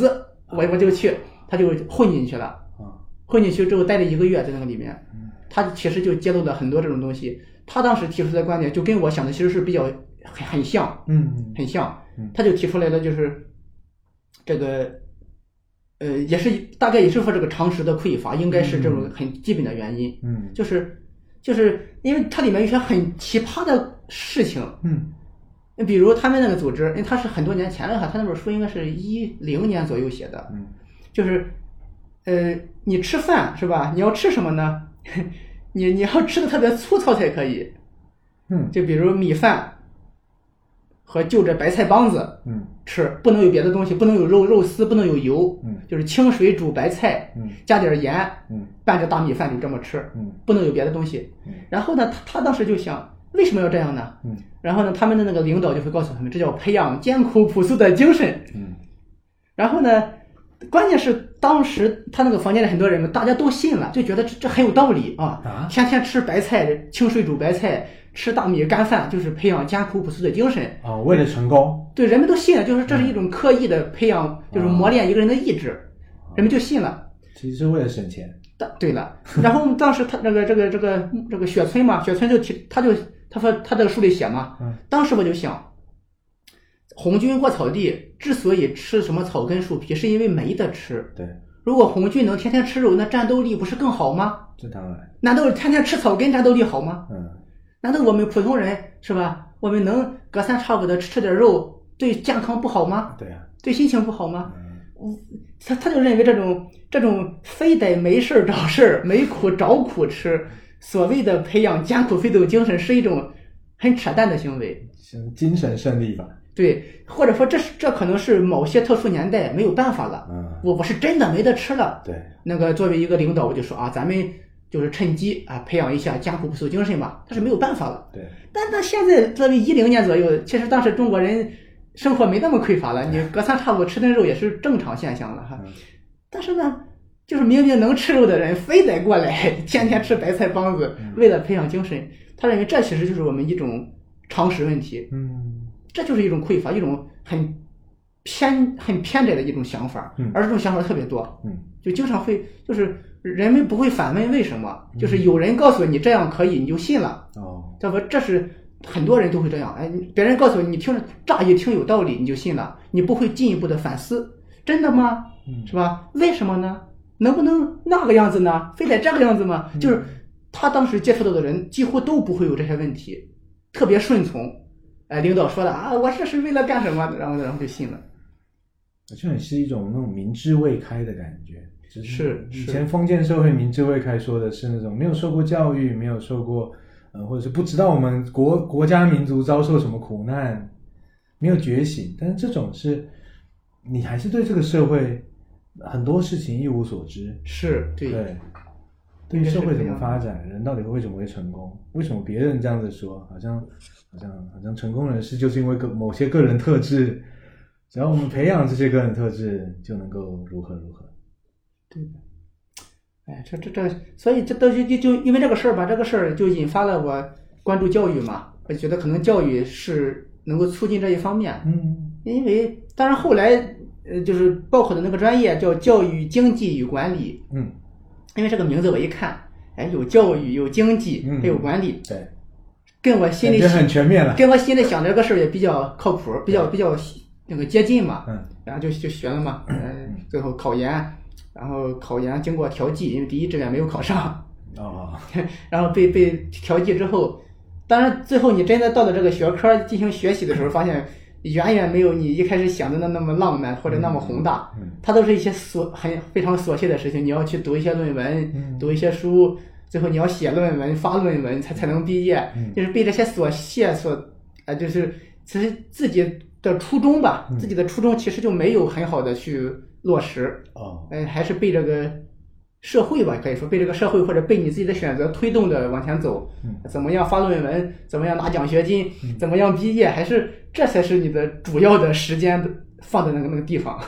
我就去，他就混进去了。混进去之后待了1个月在那个里面，他其实就揭露了很多这种东西。他当时提出的观点就跟我想的其实是比较很像，很像。他就提出来了，就是这个也是大概也是说这个常识的匮乏，应该是这种很基本的原因。就是因为它里面有些很奇葩的事情。比如他们那个组织，因为他是很多年前了哈，他那本书应该是10年左右写的。就是你吃饭是吧？你要吃什么呢？你要吃的特别粗糙才可以。就比如米饭和就着白菜帮子吃，不能有别的东西，不能有肉丝，不能有油。就是清水煮白菜，加点盐，拌着大米饭就这么吃，不能有别的东西。然后呢，他当时就想，为什么要这样呢？然后呢，他们的那个领导就会告诉他们，这叫培养艰苦朴素的精神。然后呢，关键是当时他那个房间里很多人们大家都信了，就觉得这很有道理啊！天天吃白菜，清水煮白菜，吃大米干饭，就是培养艰苦朴素的精神啊！为了成功， 对，人们都信了，就是这是一种刻意的培养，就是磨练一个人的意志，人们就信了。 其实是为了省钱。 对了，然后当时他这个雪村嘛，雪村就他说他这个书里写嘛，当时我就想。红军过草地之所以吃什么草根树皮，是因为没得吃。 对， 如果红军能天天吃肉，那战斗力不是更好吗？ 这当然。 难道天天吃草根战斗力好吗？难道我们普通人是吧？我们能隔三差五的吃点肉，对健康不好吗？ 对啊。 对心情不好吗？他就认为这种非得没事找事，没苦找苦吃，所谓的培养艰苦奋斗精神是一种很扯淡的行为， 精神胜利法。 对，或者说这可能是某些特殊年代没有办法了。我是真的没得吃了。 对， 那个作为一个领导，我就说啊，咱们就是趁机培养一下艰苦朴素精神吧。他是没有办法了。 对， 但现在作为10年左右，其实当时中国人生活没那么匮乏了，你隔三差五吃顿肉也是正常现象了哈。但是呢，就是明明能吃肉的人，非得过来天天吃白菜帮子，为了培养精神，他认为这其实就是我们一种常识问题。这就是一种匮乏，一种很偏窄的一种想法，而这种想法特别多，就经常会就是人们不会反问为什么，就是有人告诉你这样可以，你就信了。这是很多人都会这样，别人告诉你听着乍一听有道理，你就信了，你不会进一步的反思，真的吗？是吧？为什么呢？能不能那个样子呢？非得这个样子吗？就是他当时接触到的人几乎都不会有这些问题，特别顺从。领导说的我这是为了干什么？然后就信了。 好像也是一种那种民智未开的感觉。 是以前封建社会民智未开说的是那种没有受过教育，没有受过或者是不知道我们国家民族遭受什么苦难，没有觉醒。但是这种是你还是对这个社会很多事情一无所知。 是对于社会怎么发展，人到底为什么会成功？为什么别人这样子说，好像成功人士就是因为某些个人特质，只要我们培养这些个人特质，就能够如何。 对的。所以这都就因为这个事儿吧，这个事儿就引发了我关注教育嘛。我觉得可能教育是能够促进这一方面。因为当然后来就是报考的那个专业叫教育经济与管理。因为这个名字我一看，有教育，有经济，还有管理。 对， 跟我心里很全面了。 跟我心里想这个事儿也比较靠谱，比较那个接近嘛。然后就学了嘛。最后考研，然后考研经过调剂，因为第一志愿没有考上。然后被调剂之后，当然最后你真的到了这个学科进行学习的时候，发现远远没有你一开始想的那么浪漫或者那么宏大。它都是一些非常琐碎的事情，你要去读一些论文，读一些书，最后你要写论文发论文才能毕业。就是被这些琐屑就是其实自己的初衷吧，自己的初衷其实就没有很好的去落实。还是被这个社会吧，可以说被这个社会或者被你自己的选择推动的往前走。怎么样发论文，怎么样拿奖学金，怎么样毕业，还是这才是你的主要的时间放在那个地方。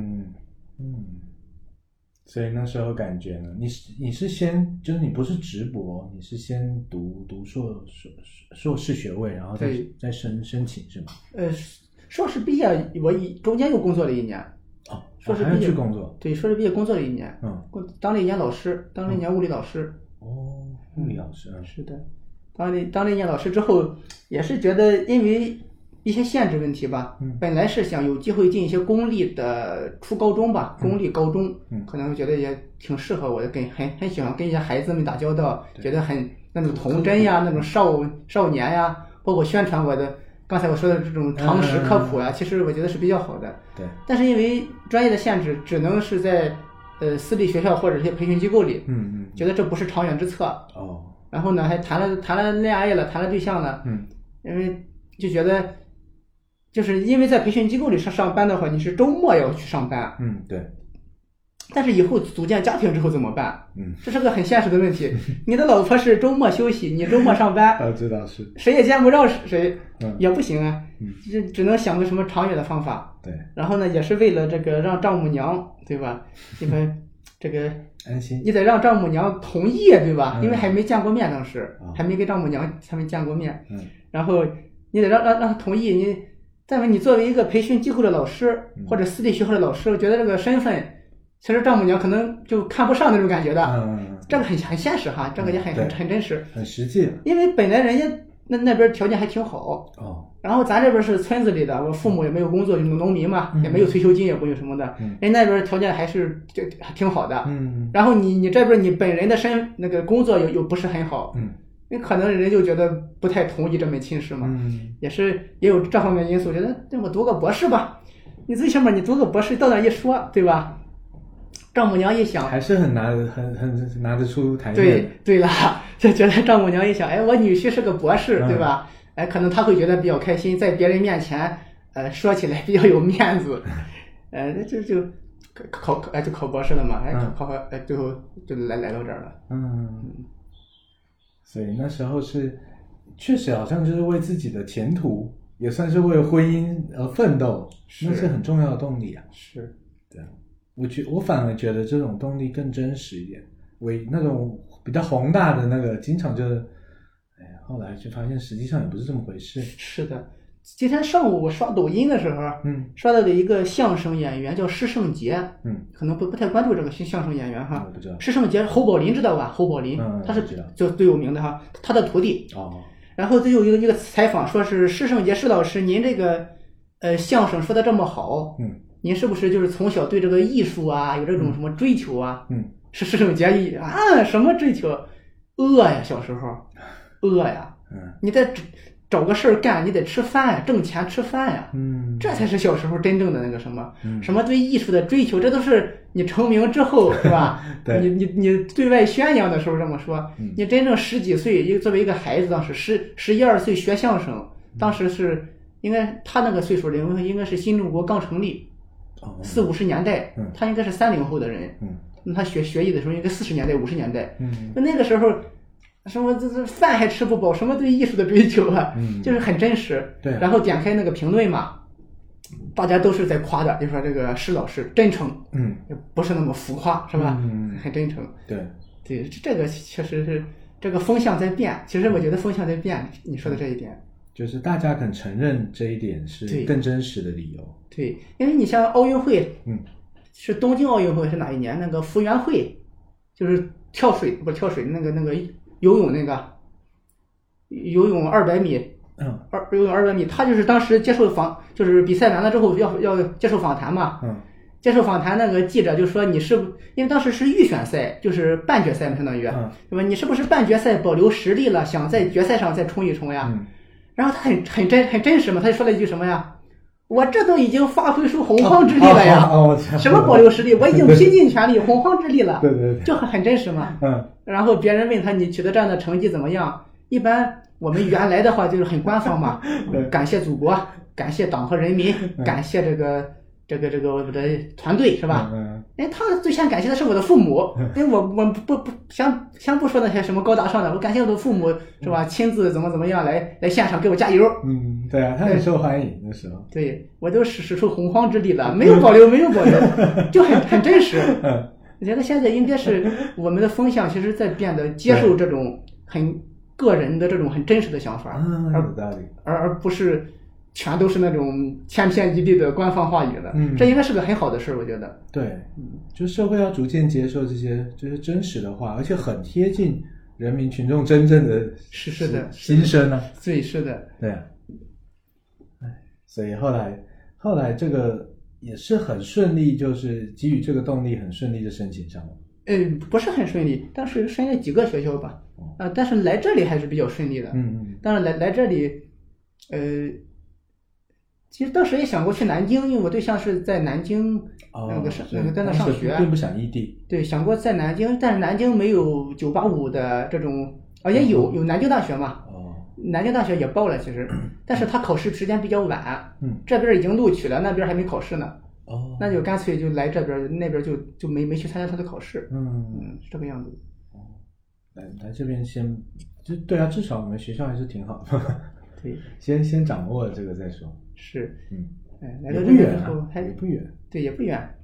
所以那时候感觉呢，你是先就是你不是直博，你是先读硕士学位，然后再申请是吗？ 硕士毕业我中间又工作了1年。 硕士毕业去工作， 对，硕士毕业工作了1年，当了1年老师，当了1年物理老师。 物理老师是的，当了1年老师之后，也是觉得因为一些限制问题吧，本来是想有机会进一些公立的初高中吧，公立高中，可能觉得也挺适合我的，很喜欢跟一些孩子们打交道，觉得很那种童真呀，那种少年呀，包括宣传我的刚才我说的这种常识科普啊，其实我觉得是比较好的。 对。 但是因为专业的限制，只能是在私立学校或者一些培训机构里，觉得这不是长远之策。然后呢，还谈了恋爱了，谈了对象了，因为就觉得，就是因为在培训机构里上班的话，你是周末要去上班， 对。 但是以后组建家庭之后怎么办？这是个很现实的问题。你的老婆是周末休息，你周末上班， 这倒是， 谁也见不着谁，也不行啊。只能想个什么长远的方法。 对。 然后呢，也是为了这个让丈母娘，对吧？因为这个安心， 你得让丈母娘同意，对吧？因为还没见过面，当时还没跟丈母娘他们见过面。然后你得让她同意。再问你作为一个培训机构的老师或者私立学校的老师，我觉得这个身份。其实丈母娘可能就看不上那种感觉的，这个很现实哈，这个也很真实， 很实际。 因为本来人家那边条件还挺好，然后咱这边是村子里的，我父母也没有工作，就农民嘛，也没有退休金，也不有什么的，人那边条件还是就还挺好的。然后你这边你本人的那个工作又不是很好，你可能人就觉得不太同意这门亲事嘛，也有这方面因素，觉得我读个博士吧，你最起码你读个博士到那一说，对吧？丈母娘一想， 还是很拿得出台面。 对了，就觉得丈母娘一想，我女婿是个博士，对吧？可能他会觉得比较开心，在别人面前，说起来比较有面子，就考博士了嘛，考最后就来到这儿了。 所以那时候确实好像就是为自己的前途，也算是为婚姻而奋斗，那是很重要的动力啊。 是， 对。我反而觉得这种动力更真实一点，那种比较宏大的那个，经常就是后来就发现实际上也不是这么回事。 是的，今天上午我刷抖音的时候，刷到的一个相声演员叫施圣杰，可能不太关注这个相声演员哈。 不知道。 施圣杰，侯宝林知道吧？侯宝林，他是最有名的哈，他的徒弟。然后就有一个采访，说是施圣杰施老师，您这个相声说的这么好，您是不是就是从小对这个艺术啊有这种什么追求啊？施圣杰什么追求？饿呀，小时候饿呀。你得找个事儿干，你得吃饭呀，挣钱吃饭呀。这才是小时候真正的那个什么什么对艺术的追求，这都是你成名之后是吧？你对外宣扬的时候这么说。你真正10几岁，作为一个孩子，当时11、12岁学相声，当时是应该他那个岁数应该是新中国刚成立。40、50年代，他应该是30后的人，他学艺的时候应该40年代、50年代，那个时候什么这饭还吃不饱，什么对艺术的追求啊，就是很真实。 对， 然后点开那个评论嘛，大家都是在夸的，就说这个施老师真诚，不是那么浮夸，是吧？很真诚。 对， 这个确实是这个风向在变，其实我觉得风向在变，你说的这一点。 就是大家肯承认这一点是更真实的理由。 对，因为你像奥运会，是东京奥运会是哪一年？那个福原会，就是不是跳水那个游泳游泳200米，游泳200米，他就是当时就是比赛完了之后要接受访谈嘛，接受访谈那个记者就说你是因为当时是预选赛，就是半决赛嘛，相当于，对吧？你是不是半决赛保留实力了，想在决赛上再冲一冲呀？然后他很真实嘛，他就说了一句什么呀？我这都已经发挥出洪荒之力了呀！什么保留实力？我已经拼尽全力，洪荒之力了。 对， 就很真实嘛。然后别人问他你取得这样的成绩怎么样？一般我们原来的话就是很官方嘛，感谢祖国，感谢党和人民，感谢这个我的团队是吧？他最先感谢的是我的父母，因为我不先不说那些什么高大上的，我感谢我的父母是吧？亲自怎么样来现场给我加油。 对啊，他很受欢迎那时候。 对，我都使出洪荒之力了，没有保留，就很真实。我觉得现在应该是我们的风向，其实在变得接受这种很个人的这种很真实的想法， 有道理， 而不是全都是那种千篇一律的官方话语了。这应该是个很好的事，我觉得。 对，就社会要逐渐接受这些真实的话，而且很贴近人民群众真正的是的心声呢。 对，是的， 对啊。所以后来这个也是很顺利，就是基于这个动力很顺利的申请上了。 不是很顺利，当时申了几个学校吧，但是来这里还是比较顺利的。当然来这里，其实当时也想过去南京，因为我对象是在南京在那上学， 并不想异地。 对，想过在南京，但是南京没有985的这种，也有南京大学嘛。南京大学也报了，其实，但是他考试时间比较晚，这边已经录取了，那边还没考试呢。那就干脆就来这边，那边就没去参加他的考试。是这个样子。 来这边对啊，至少我们学校还是挺好的。 对， 先掌握这个再说。 是，来到这边之后也不远， 对，也不远。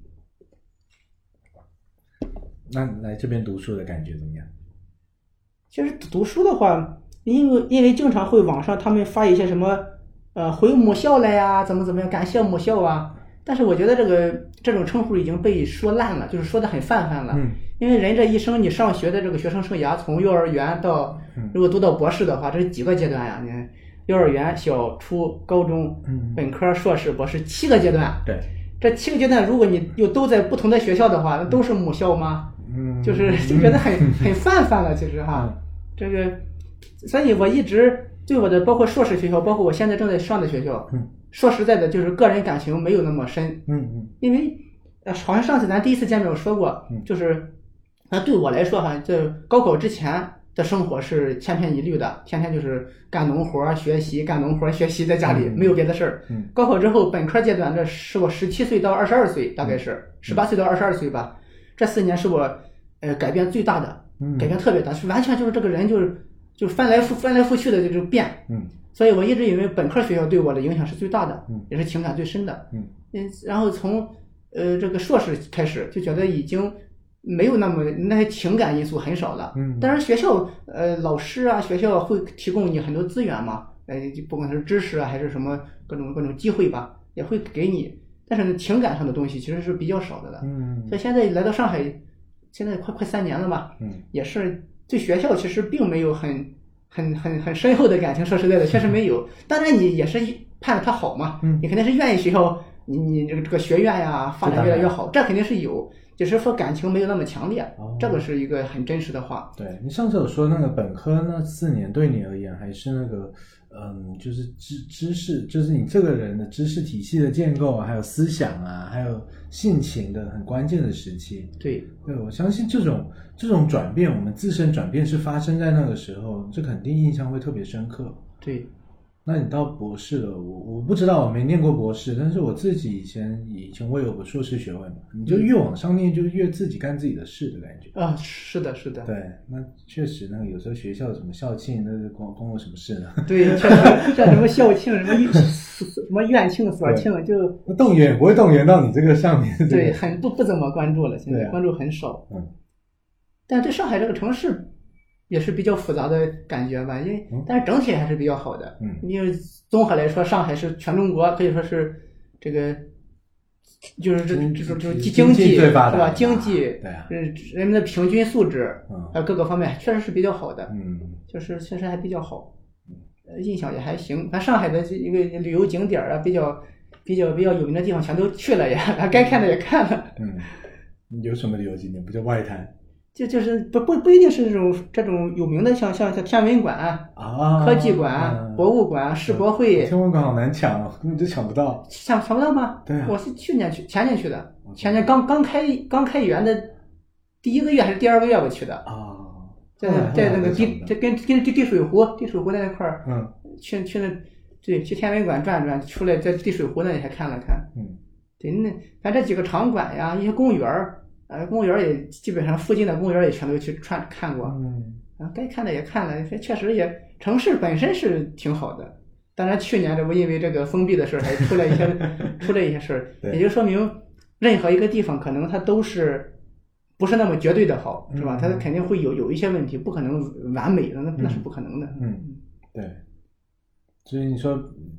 那来这边读书的感觉怎么样？ 其实读书的话，因为经常会网上他们发一些什么回母校了呀，怎么样，感谢母校啊。但是我觉得这种称呼已经被说烂了，就是说的很泛了。因为人这一生你上学的这个学生生涯，从幼儿园到如果读到博士的话，这是几个阶段呀？你看幼儿园、小、初、高中、本科、硕士、博士7个阶段。 对， 这7个阶段，如果你又都在不同的学校的话，那都是母校吗？就觉得很泛了，其实哈。这个，所以我一直对我的包括硕士学校，包括我现在正在上的学校，说实在的，就是个人感情没有那么深。因为好像上次咱第一次见面我说过，就是对我来说哈，这高考之前的生活是千篇一律的，天天就是干农活学习，干农活学习，在家里没有别的事儿。高考之后本科阶段，这是我17岁到22岁，大概是18岁到22岁吧，这4年是我改变最大的，改变特别大，是完全就是这个人就翻来覆去的就变。所以我一直以为本科学校对我的影响是最大的，也是情感最深的。然后从这个硕士开始就觉得已经没有那些情感因素很少了。当然学校老师啊，学校会提供你很多资源嘛，不管是知识啊还是什么各种机会吧，也会给你。但是情感上的东西其实是比较少的了。所以现在来到上海，现在快3年了吧，也是对学校其实并没有很深厚的感情，说实在的，确实没有。当然你也是盼着它好嘛，你肯定是愿意学校你这个学院呀发展越来越好，这肯定是有，只是说感情没有那么强烈。这个是一个很真实的话。 对，你上次有说那个本科那4年对你而言还是那个就是知识，就是你这个人的知识体系的建构啊，还有思想啊，还有性情的很关键的时期。 对， 我相信这种转变，我们自身转变是发生在那个时候，这肯定印象会特别深刻。 对， 那你到博士了，我不知道，我没念过博士，但是我自己以前我有个硕士学位嘛，你就越往上念就越自己干自己的事的感觉啊。是的对，那确实那个有时候学校什么校庆，那是关我什么事呢？ 对，确实像什么校庆什么院庆所庆，就动员不会动员到你这个上面。 对，很不怎么关注了，现在关注很少。但对上海这个城市也是比较复杂的感觉吧，因为但是整体还是比较好的。因为综合来说，上海是全中国可以说是这个就是经济最发达， 对吧？经济对啊， 人们的平均素质还有各个方面确实是比较好的。就是确实还比较好，印象也还行。咱上海的一个旅游景点啊，比较有名的地方全都去了呀，该看的也看了。 有什么旅游景点？不就外滩？ 就是不一定是这种有名的，像天文馆啊、 科技馆、博物馆、世博会。 天文馆好难抢哦，根本就抢不到。 抢不到吗？ 对啊， 我是前年去的，前年刚开园的第1个月还是第2个月我去的啊。在那个跟地水湖那块儿，去天文馆转转，出来在地水湖那里还看了看。对，那咱这几个场馆呀，一些公园公园也基本上附近的公园也全都去看过。该看的也看了，确实也城市本身是挺好的。当然去年这不因为这个封闭的事还出了一些事儿，也就说明任何一个地方可能它都是不是那么绝对的好，是吧？它肯定会有一些问题，不可能完美的，那是不可能的。 对。所以你说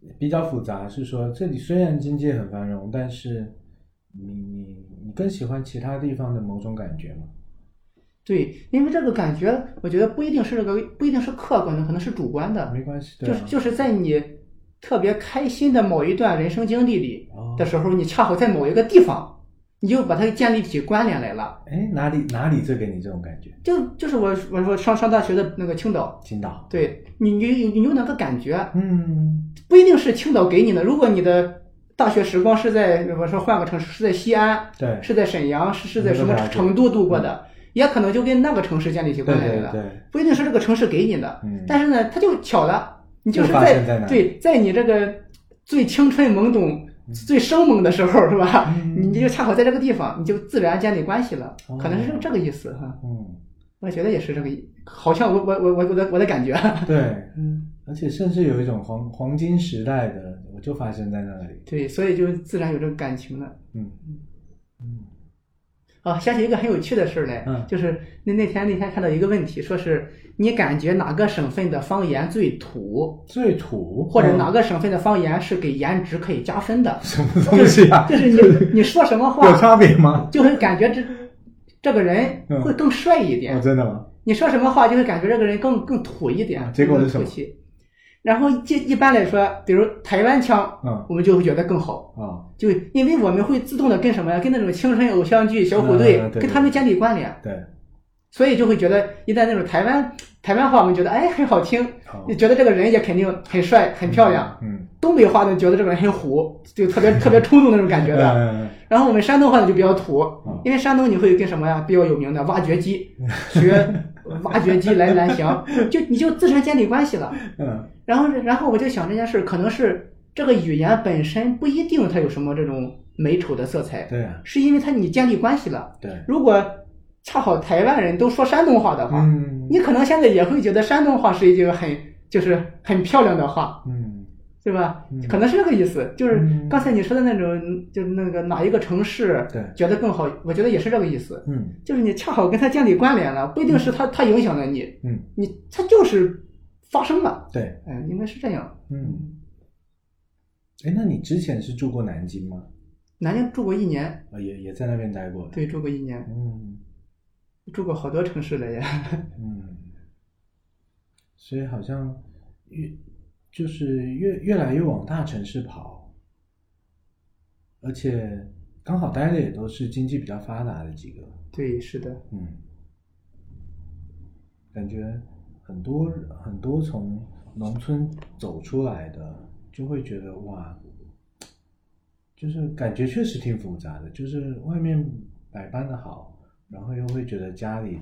比较复杂，是说这里虽然经济很繁荣，但是你更喜欢其他地方的某种感觉吗？ 对，因为这个感觉，我觉得不一定是客观的，可能是主观的。 没关系，对啊， 就是在你特别开心的某一段人生经历里的时候，你恰好在某一个地方，你就把它建立起关联来了。 哎，哪里最给你这种感觉？ 就是我说上大学的那个青岛，对你有那个感觉，不一定是青岛给你的。如果你的大学时光是在我说换个城市，是在西安， 对， 是在沈阳，是在什么成都度过的，也可能就跟那个城市建立起关联来了。 对， 不一定是这个城市给你的，但是呢，它就巧了，你就是在你这个最青春懵懂、最生猛的时候，是吧？你就恰好在这个地方，你就自然建立关系了，可能是这个意思哈。我觉得也是这个，好像我的感觉。 对，而且甚至有一种黄金时代的，我就发生在那里。 对，所以就自然有这个感情了。想起一个很有趣的事儿来，就是那天看到一个问题，说是你感觉哪个省份的方言最土，或者哪个省份的方言是给颜值可以加分的？ 什么东西啊？ 就是你说什么话有差别吗？ 就会感觉这个人会更帅一点。 真的吗？ 你说什么话就会感觉这个人更土一点。 结果是什么？ 然后一般来说，比如台湾腔，我们就会觉得更好就因为我们会自动的跟什么呀？跟那种青春偶像剧、小虎队，跟他们建立关联。 对， 所以就会觉得一旦那种台湾话，我们觉得很好听，你觉得这个人也肯定很帅、很漂亮。东北话呢，觉得这个人很虎，就特别冲动那种感觉的。然后我们山东话呢就比较土，因为山东你会跟什么呀？比较有名的挖掘机，学挖掘机来蓝翔，你就自然建立关系了。然后我就想这件事，可能是这个语言本身不一定它有什么这种美丑的色彩， 对啊， 是因为你建立关系了。 对， 如果恰好台湾人都说山东话的话，你可能现在也会觉得山东话是一句很漂亮的话，对吧？可能是这个意思，就是刚才你说的那种，就是那个哪一个城市觉得更好，我觉得也是这个意思。就是你恰好跟他建立关联了，不一定是他影响了你，他就是发生了。 对， 应该是这样。 那你之前是住过南京吗？ 南京住过1年， 也在那边待过。 对，住过1年。住过好多城市了呀。 所以好像越来越往大城市跑，而且刚好待的也都是经济比较发达的几个。 对，是的。 感觉很多从农村走出来的，就会觉得哇，就是感觉确实挺复杂的，就是外面百般的好，然后又会觉得家里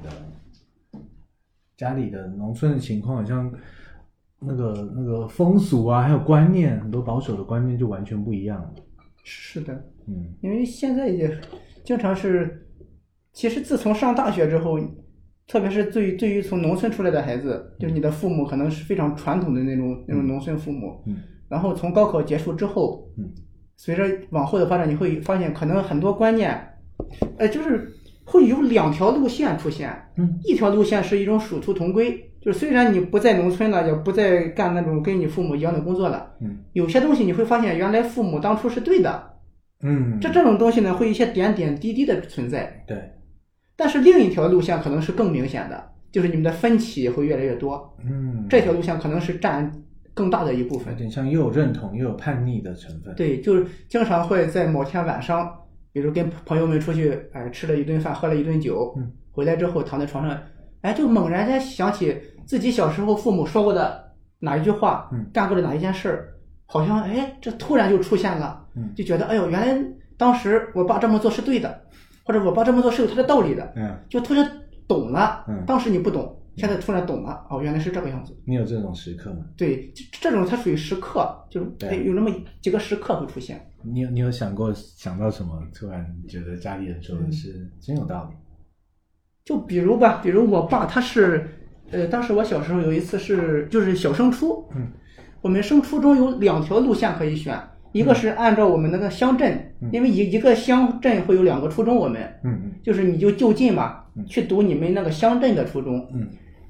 的农村的情况好像那个风俗啊，还有观念，很多保守的观念就完全不一样了。 是的，因为现在也经常是，其实自从上大学之后，特别是对于从农村出来的孩子，就是你的父母可能是非常传统的那种农村父母，然后从高考结束之后，随着往后的发展，你会发现可能很多观念，就是会有2条路线出现。一条路线是一种殊途同归，就是虽然你不在农村了，也不再干那种跟你父母一样的工作了，有些东西你会发现原来父母当初是对的，这种东西呢会有一些点点滴滴的存在。 对， 但是另一条路线可能是更明显的，就是你们的分歧会越来越多。这条路线可能是占更大的一部分， 有点像又有认同又有叛逆的成分。 对，就是经常会在某天晚上，比如跟朋友们出去，吃了一顿饭，喝了一顿酒，回来之后躺在床上，就猛然间想起自己小时候父母说过的哪一句话，干过的哪一件事儿，好像这突然就出现了，就觉得原来当时我爸这么做是对的，或者我爸这么做是有他的道理的，就突然懂了。当时你不懂，现在突然懂了，原来是这个样子。 你有这种时刻吗？ 对，这种它属于时刻，就是有那么几个时刻会出现。 你有想到什么？突然觉得家里人说的是真有道理。 就比如我爸他是，当时我小时候有一次就是小升初，我们升初中有2条路线可以选，一个是按照我们那个乡镇，因为一个乡镇会有2个初中，我们，就是你就近嘛，去读你们那个乡镇的初中，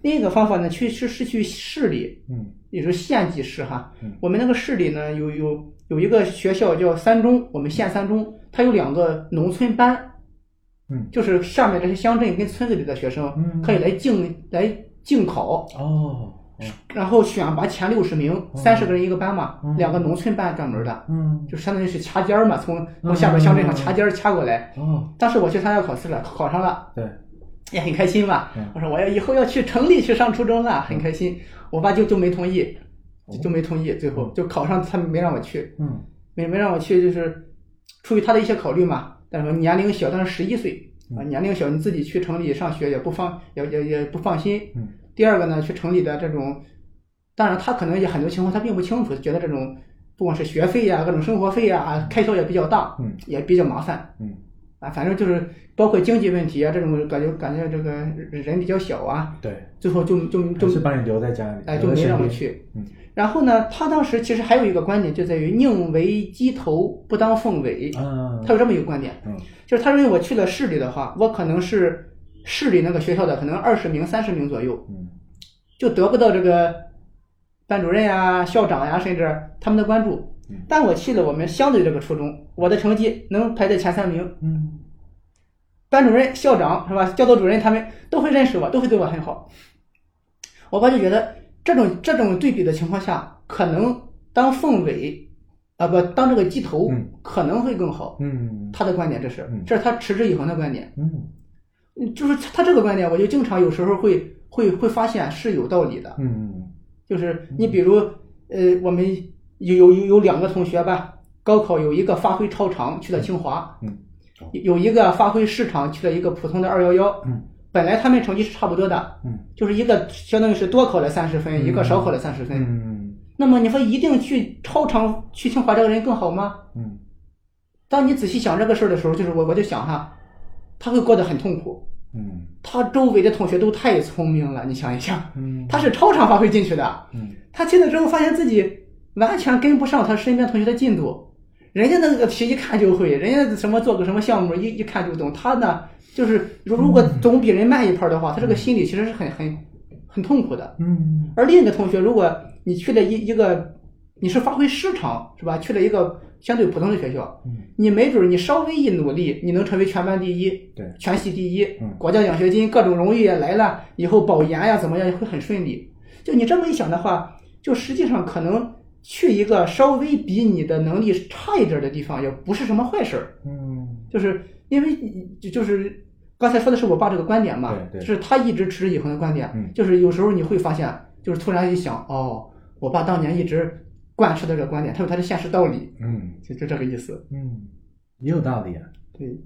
另一个方法呢，是去市里，也就是县级市哈。我们那个市里呢，有一个学校叫三中，我们县三中，它有2个农村班，就是下面这些乡镇跟村子里的学生可以来竞考哦。 然后选拔前60名，30个人一个班嘛，2个农村班专门的，就相当于是掐尖儿嘛，从下边乡镇上掐尖儿掐过来。当时我去参加考试了，考上了， 对， 也很开心嘛。我说我以后要去城里去上初中了，很开心。我爸就没同意，最后就考上，他没让我去，没让我去，就是出于他的一些考虑嘛。但是说年龄小，当时11岁啊，年龄小，你自己去城里上学也不放心。第二个呢，去城里的这种，当然他可能也很多情况他并不清楚，觉得这种不管是学费呀、各种生活费呀，开销也比较大，也比较麻烦，反正就是包括经济问题啊，这种感觉这个人比较小啊， 对， 最后就是把你留在家里， 就没让我去。然后呢，他当时其实还有一个观点，就在于宁为鸡头，不当凤尾，他有这么一个观点，就是他认为我去了市里的话，我可能是市里那个学校的可能20名、30名左右，就得不到这个班主任呀、校长呀，甚至他们的关注。但我去了我们相对这个初中，我的成绩能排在前3名，班主任、校长是吧，教导主任他们都会认识我，都会对我很好。我爸就觉得这种对比的情况下，可能当凤尾当这个鸡头可能会更好。他的观点这是他持之以恒的观点。就是他这个观点，我就经常有时候会发现是有道理的。就是你比如我们有2个同学吧，高考有一个发挥超常去了清华，有一个发挥市场去了一个普通的211，本来他们成绩是差不多的，就是一个相当于是多考了30分，一个少考了30分。那么你说一定去超常去清华这个人更好吗？当你仔细想这个事儿的时候，就是我就想哈。他会过得很痛苦，他周围的同学都太聪明了，你想一想，他是超常发挥进去的，他去了之后发现自己完全跟不上他身边同学的进度，人家那个题一看就会，人家什么做个什么项目一看就懂，他呢就是如果总比人慢一拍的话，他这个心里其实是很痛苦的。而另一个同学，如果你去了一个你是发挥失常是吧，去了一个相对普通的学校，你没准你稍微一努力，你能成为全班第一， 对， 全系第一，国家奖学金各种荣誉也来了，以后保研呀怎么样也会很顺利。就你这么一想的话，就实际上可能去一个稍微比你的能力差一点的地方，也不是什么坏事。就是因为就是刚才说的是我爸这个观点嘛，就是他一直持之以恒的观点，就是有时候你会发现，就是突然一想，我爸当年一直贯彻的这个观点，他有他的现实道理，就这个意思， 也有道理啊。 对，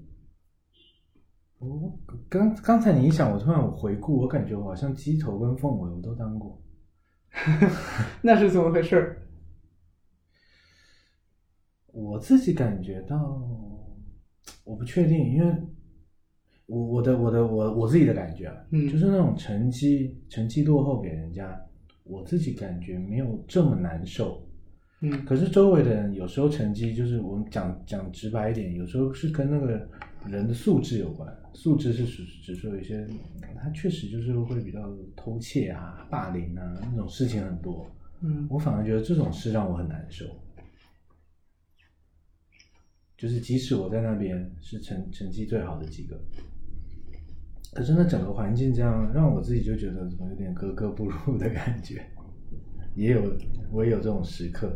刚才你一想，我突然回顾，我感觉我好像鸡头跟凤尾我都当过， 那是怎么回事？ 我自己感觉到，我不确定，因为我自己的感觉啊，就是那种成绩落后给人家，我自己感觉没有这么难受。可是周围的人有时候成绩就是我们讲直白一点，有时候是跟那个人的素质有关。素质是指说有些他确实就是会比较偷窃啊、霸凌啊那种事情很多。我反而觉得这种事让我很难受。就是即使我在那边是成绩最好的几个，可是那整个环境这样让我自己就觉得怎么有点格格不入的感觉。我也有这种时刻。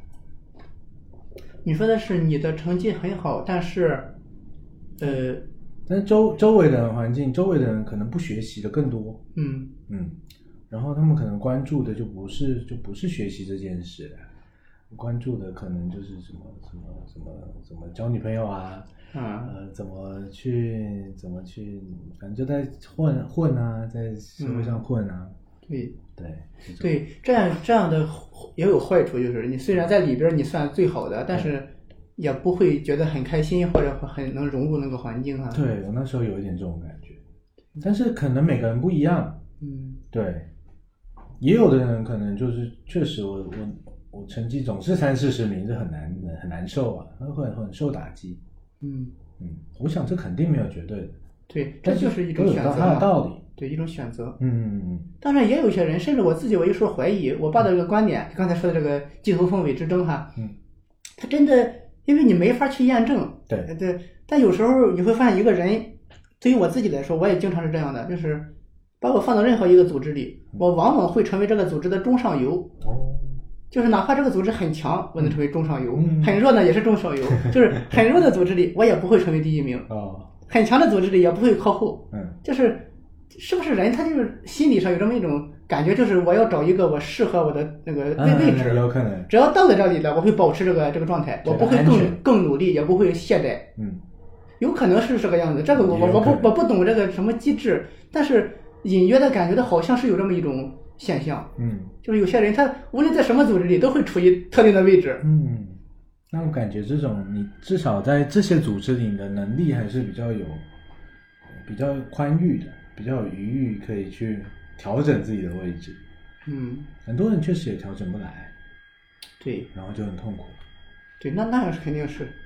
你说的是你的成绩很好，但是但是周围的环境，周围的人可能不学习的更多。然后他们可能关注的就不是学习这件事了，关注的可能就是什么交女朋友啊，怎么去，反正就在混啊，在社会上混啊。 对，这样的也有坏处，就是你虽然在里边你算最好的，但是也不会觉得很开心或者很能融入那个环境啊。 对，我那时候有一点这种感觉，但是可能每个人不一样。对，也有的人可能就是确实我成绩总是30-40名，这很难受啊，会很受打击。我想这肯定没有绝对的。 对，这就是一种选择嘛。 都有它的道理。 对，一种选择。当然也有一些人，甚至我自己，我有时候怀疑我爸的这个观点，刚才说的这个鸡头凤尾之争哈，他真的，因为你没法去验证。对，但有时候你会发现一个人，对于我自己来说，我也经常是这样的，就是把我放到任何一个组织里，我往往会成为这个组织的中上游。就是哪怕这个组织很强，我能成为中上游；很弱呢，也是中上游。就是很弱的组织里，我也不会成为第一名；很强的组织里，也不会靠后。就是是不是人他就是心理上有这么一种感觉，就是我要找一个我适合我的那个位置。 有可能。 只要到了这里了，我会保持这个状态，我不会更努力，也不会懈怠。有可能是这个样子。这个我不懂这个什么机制，但是隐约的感觉到好像是有这么一种现象。就是有些人他无论在什么组织里都会处于特定的位置。 那我感觉这种你至少在这些组织里的能力还是比较宽裕的，比较有余裕可以去调整自己的位置。很多人确实也调整不来。 对， 然后就很痛苦。 对，那样是肯定是。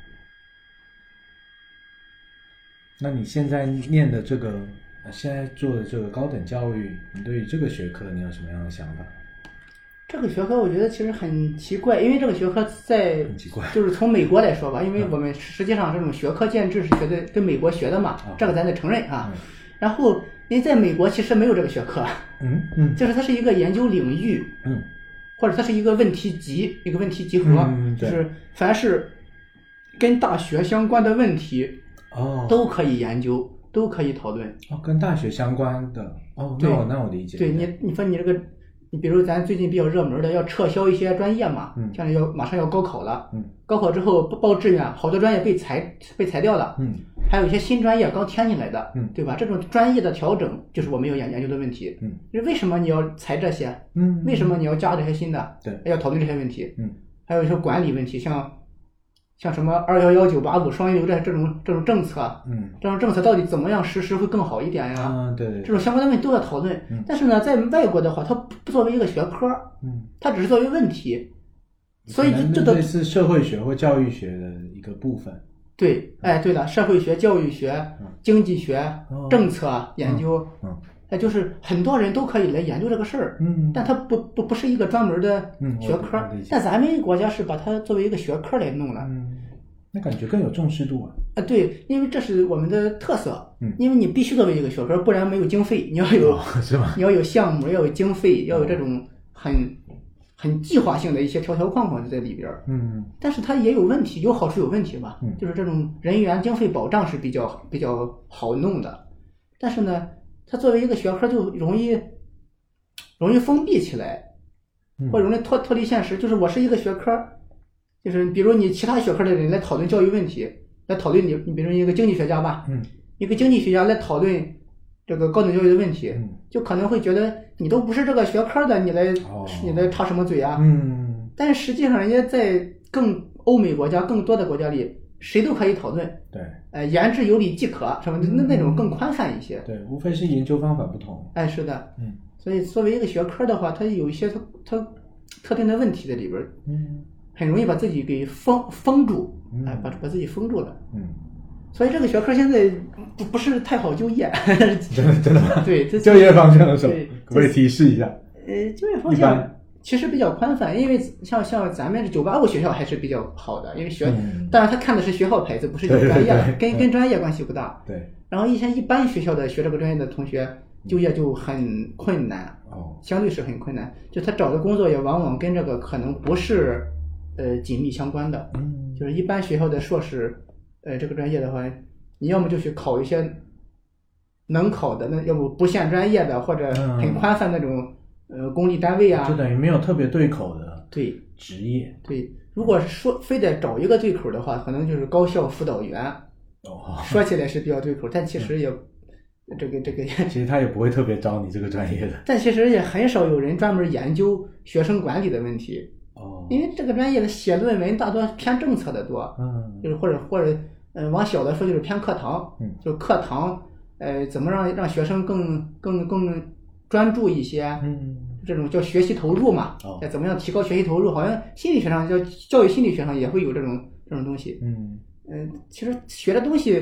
那你现在念的这个，现在做的这个高等教育，你对于这个学科你有什么样的想法？ 这个学科我觉得其实很奇怪，因为这个学科很奇怪， 就是从美国来说吧，因为我们实际上这种学科建制是学的跟美国学的嘛，这个咱得承认啊。然后因为在美国其实没有这个学科，就是它是一个研究领域，或者它是一个问题集，一个问题集合，就是凡是跟大学相关的问题，都可以研究，都可以讨论。 跟大学相关的，那我理解。 对，你说你这个。你比如咱最近比较热门的要撤销一些专业嘛，像马上要高考了，高考之后报志愿，好多专业被裁掉了，还有一些新专业刚添进来的，对吧？这种专业的调整就是我们要研究的问题。为什么你要裁这些？为什么你要加这些新的？ 对， 要讨论这些问题。还有一些管理问题，像什么211、985双一流这种政策，这种政策到底怎么样实施会更好一点呀？ 对， 这种相关的问题都要讨论。但是呢，在外国的话，它不作为一个学科，它只是作为问题，所以这类似社会学或教育学的一个部分。 对，对了，社会学、教育学、经济学、政策研究，就是很多人都可以来研究这个事儿，但它不是一个专门的学科。但咱们国家是把它作为一个学科来弄了， 那感觉更有重视度啊。 对，因为这是我们的特色，因为你必须作为一个学科，不然没有经费。你要有， 是吧？ 你要有项目，要有经费，要有这种很计划性的一些条条框框在里边。但是它也有问题，有好处有问题吧。就是这种人员经费保障是比较好弄的，但是呢。它作为一个学科就容易封闭起来，或容易脱离现实。就是我是一个学科，就是比如你其他学科的人来讨论教育问题，来讨论你比如一个经济学家吧，一个经济学家来讨论这个高等教育的问题，就可能会觉得你都不是这个学科的，你来插什么嘴啊？但是实际上人家在欧美国家更多的国家里。谁都可以讨论， 对， 言之有理即可，什么那种更宽泛一些。 对，无非是研究方法不同。 是的，所以作为一个学科的话，它有一些它特定的问题在里边，很容易把自己给封住，把自己封住了，所以这个学科现在不是太好就业。 真的吗？ 对， 就业方向的时候，可不可以提示一下？ 就业方向。其实比较宽泛，因为像咱们这985学校还是比较好的，因为当然他看的是学校牌子，不是有专业，跟专业关系不大。 对。 然后一般学校的学这个专业的同学就业就很困难，相对是很困难。就他找的工作也往往跟这个可能不是紧密相关的。就是一般学校的硕士这个专业的话，你要么就去考一些能考的，那要不不限专业的或者很宽泛那种。公立单位啊， 就等于没有特别对口的职业。 对，如果是说非得找一个对口的话，可能就是高校辅导员。说起来是比较对口，但其实也这个， 其实他也不会特别招你这个专业的。 但其实也很少有人专门研究学生管理的问题。因为这个专业的写论文大多偏政策的多。就是或者往小的说就是偏课堂。就是课堂怎么让学生更专注一些，这种叫学习投入嘛，怎么样提高学习投入？好像心理学上教育心理学上也会有这种东西。其实学的东西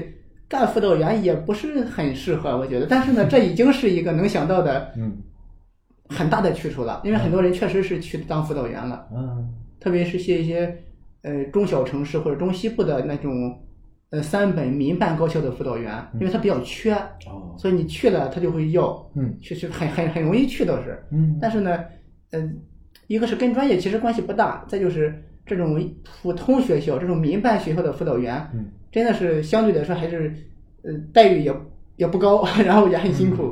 干辅导员也不是很适合，我觉得。但是呢，这已经是一个能想到的很大的去处了，因为很多人确实是去当辅导员了。特别是一些中小城市或者中西部的那种3本民办高校的辅导员，因为他比较缺，所以你去了他就会要，去很容易去倒是。但是呢，一个是跟专业其实关系不大，再就是这种普通学校这种民办学校的辅导员，真的是相对来说还是待遇也不高，然后也很辛苦。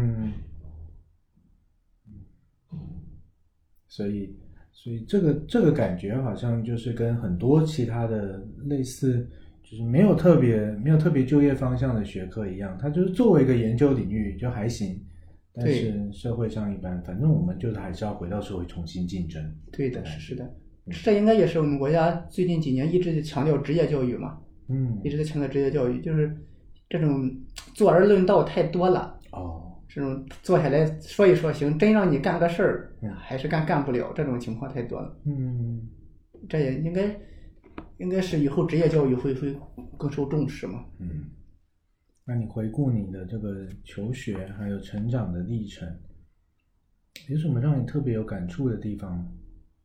所以这个感觉好像就是跟很多其他的类似，就是没有特别就业方向的学科一样，它就是作为一个研究领域就还行，但是社会上一般，反正我们就是还是要回到社会重新竞争。 对的，是的，这应该也是我们国家最近几年一直强调职业教育嘛，一直在强调职业教育，就是这种坐而论道太多了。这种坐下来说一说行，真让你干个事儿，还是干不了，这种情况太多了。这也应该是以后职业教育会更受重视嘛。 那你回顾你的这个求学还有成长的历程，有什么让你特别有感触的地方吗？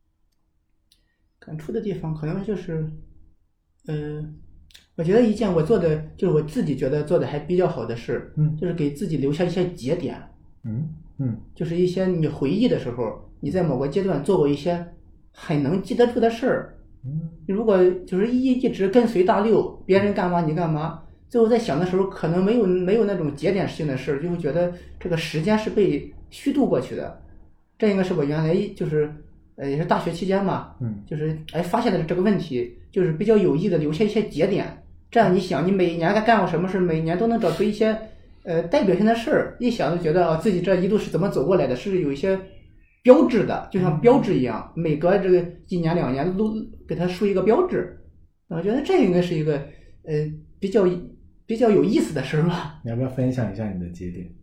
感触的地方可能就是我觉得一件我做的就是我自己觉得做的还比较好的事，就是给自己留下一些节点，就是一些你回忆的时候，你在某个阶段做过一些很能记得住的事儿，如果就是一直跟随大流，别人干嘛你干嘛，最后在想的时候，可能没有那种节点性的事儿，就会觉得这个时间是被虚度过去的。这应该是我原来就是也是大学期间嘛，就是发现的这个问题，就是比较有意的留下一些节点。这样你想，你每年干过什么事，每年都能找出一些代表性的事儿，一想就觉得自己这一路是怎么走过来的，是有一些标志的，就像标志一样，每隔这个1年2年都给它竖一个标志。我觉得这应该是一个比较有意思的事吧。 你要不要分享一下你的节点？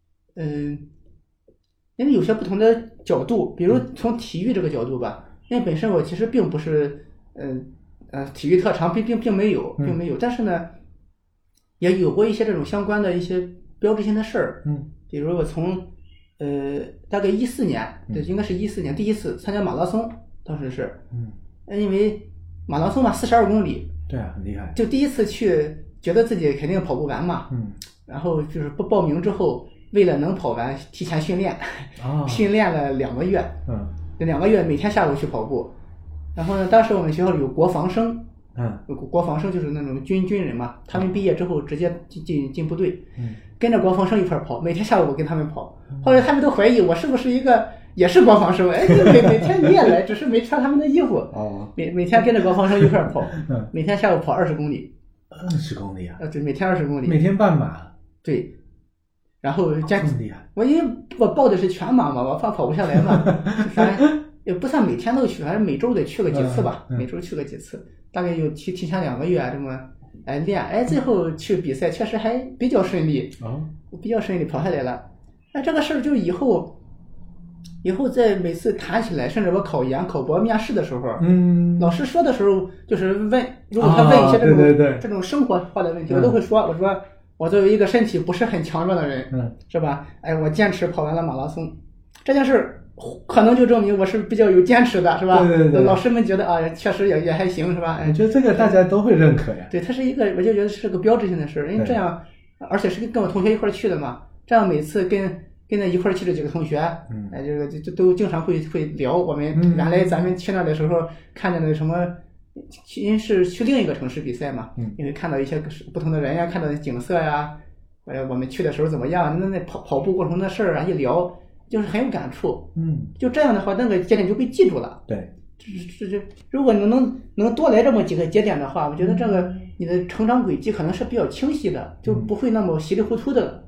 因为有些不同的角度，比如从体育这个角度吧，因为本身我其实并不是体育特长，并没有，但是呢，也有过一些这种相关的一些标志性的事儿。比如我从大概14年，应该是14年第一次参加马拉松，当时是，因为马拉松嘛，42公里， 对啊，很厉害， 就第一次去，觉得自己肯定跑不完嘛，然后就是不报名之后，为了能跑完，提前训练，训练了2个月，这2个月每天下午去跑步。然后呢，当时我们学校里有国防生，国防生就是那种军人嘛，他们毕业之后直接进部队，跟着国防生一块跑，每天下午我跟他们跑。后来他们都怀疑我是不是也是国防生，每天你也来，只是没穿他们的衣服。每天跟着国防生一块跑，每天下午跑20公里。 20公里啊？ 对，每天20公里。 每天半马。 对。然后这么厉害。 因为我报的是全马嘛，我怕跑不下来嘛，也不算每天都去，反正每周得去个几次吧，每周去个几次，大概有提前2个月这么练，最后去比赛确实还比较顺利，比较顺利跑下来了。那这个事儿就以后在每次谈起来，甚至我考研考博面试的时候，老师说的时候就是问，如果他问一些这种生活化的问题，我都会说，我说我作为一个身体不是很强壮的人，是吧？我坚持跑完了马拉松，这件事可能就证明我是比较有坚持的，是吧？ 对， 老师们觉得确实也还行，是吧？ 我觉得这个大家都会认可呀。 对，它是一个，我就觉得是个标志性的事，因为这样，而且是跟我同学一块去的嘛，这样每次跟那一块去的几个同学，这个就都经常会聊我们原来咱们去那的时候看见的什么，因为是去另一个城市比赛嘛，因为看到一些不同的人呀，看到景色呀，我们去的时候怎么样，那跑步过程的事儿啊，一聊。就是很有感触，就这样的话，那个节点就被记住了。 对， 如果能多来这么几个节点的话，我觉得这个你的成长轨迹可能是比较清晰的，就不会那么稀里糊涂的。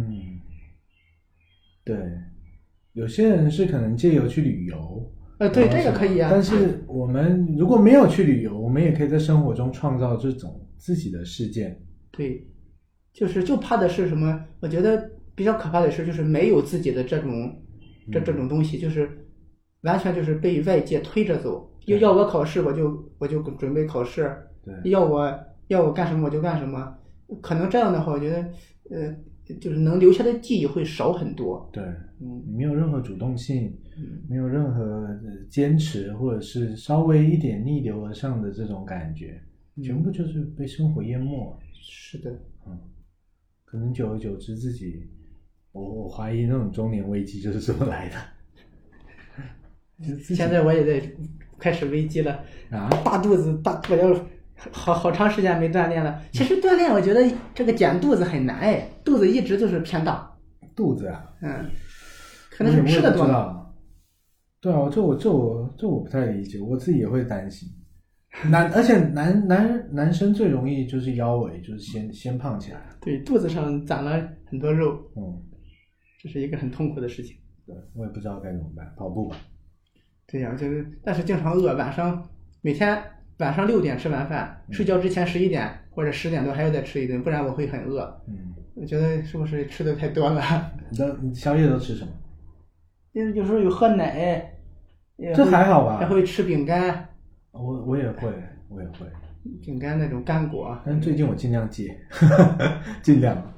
对，有些人是可能借由去旅游， 对，这个可以啊。 但是我们如果没有去旅游，我们也可以在生活中创造这种自己的事件。 对，就怕的是什么？我觉得比较可怕的是，就是没有自己的这种东西，就是完全就是被外界推着走。要我考试，我就准备考试；要我干什么我就干什么。 可能这样的话，我觉得就是能留下的记忆会少很多。 对，没有任何主动性，没有任何坚持，或者是稍微一点逆流而上的这种感觉，全部就是被生活淹没。 是的， 可能久而久之自己，我怀疑那种中年危机就是这么来的。 现在我也在开始危机了啊！大肚子，我要好长时间没锻炼了。其实锻炼，我觉得这个减肚子很难哎，肚子一直就是偏大。 肚子啊？ 可能是吃的多。 对啊，这我不太理解，我自己也会担心。而且男生最容易就是腰围就是先胖起来。 对，肚子上长了很多肉。这是一个很痛苦的事情。 对，我也不知道该怎么办，跑步吧。 对呀，但是经常饿，每天晚上6点吃完饭，睡觉之前11点或者10点多还要再吃一顿，不然我会很饿。我觉得是不是吃的太多了？ 你宵夜都吃什么？ 有时候有喝奶， 这还好吧？ 还会吃饼干。 我也会。 饼干那种干果。 但最近我尽量戒，尽量。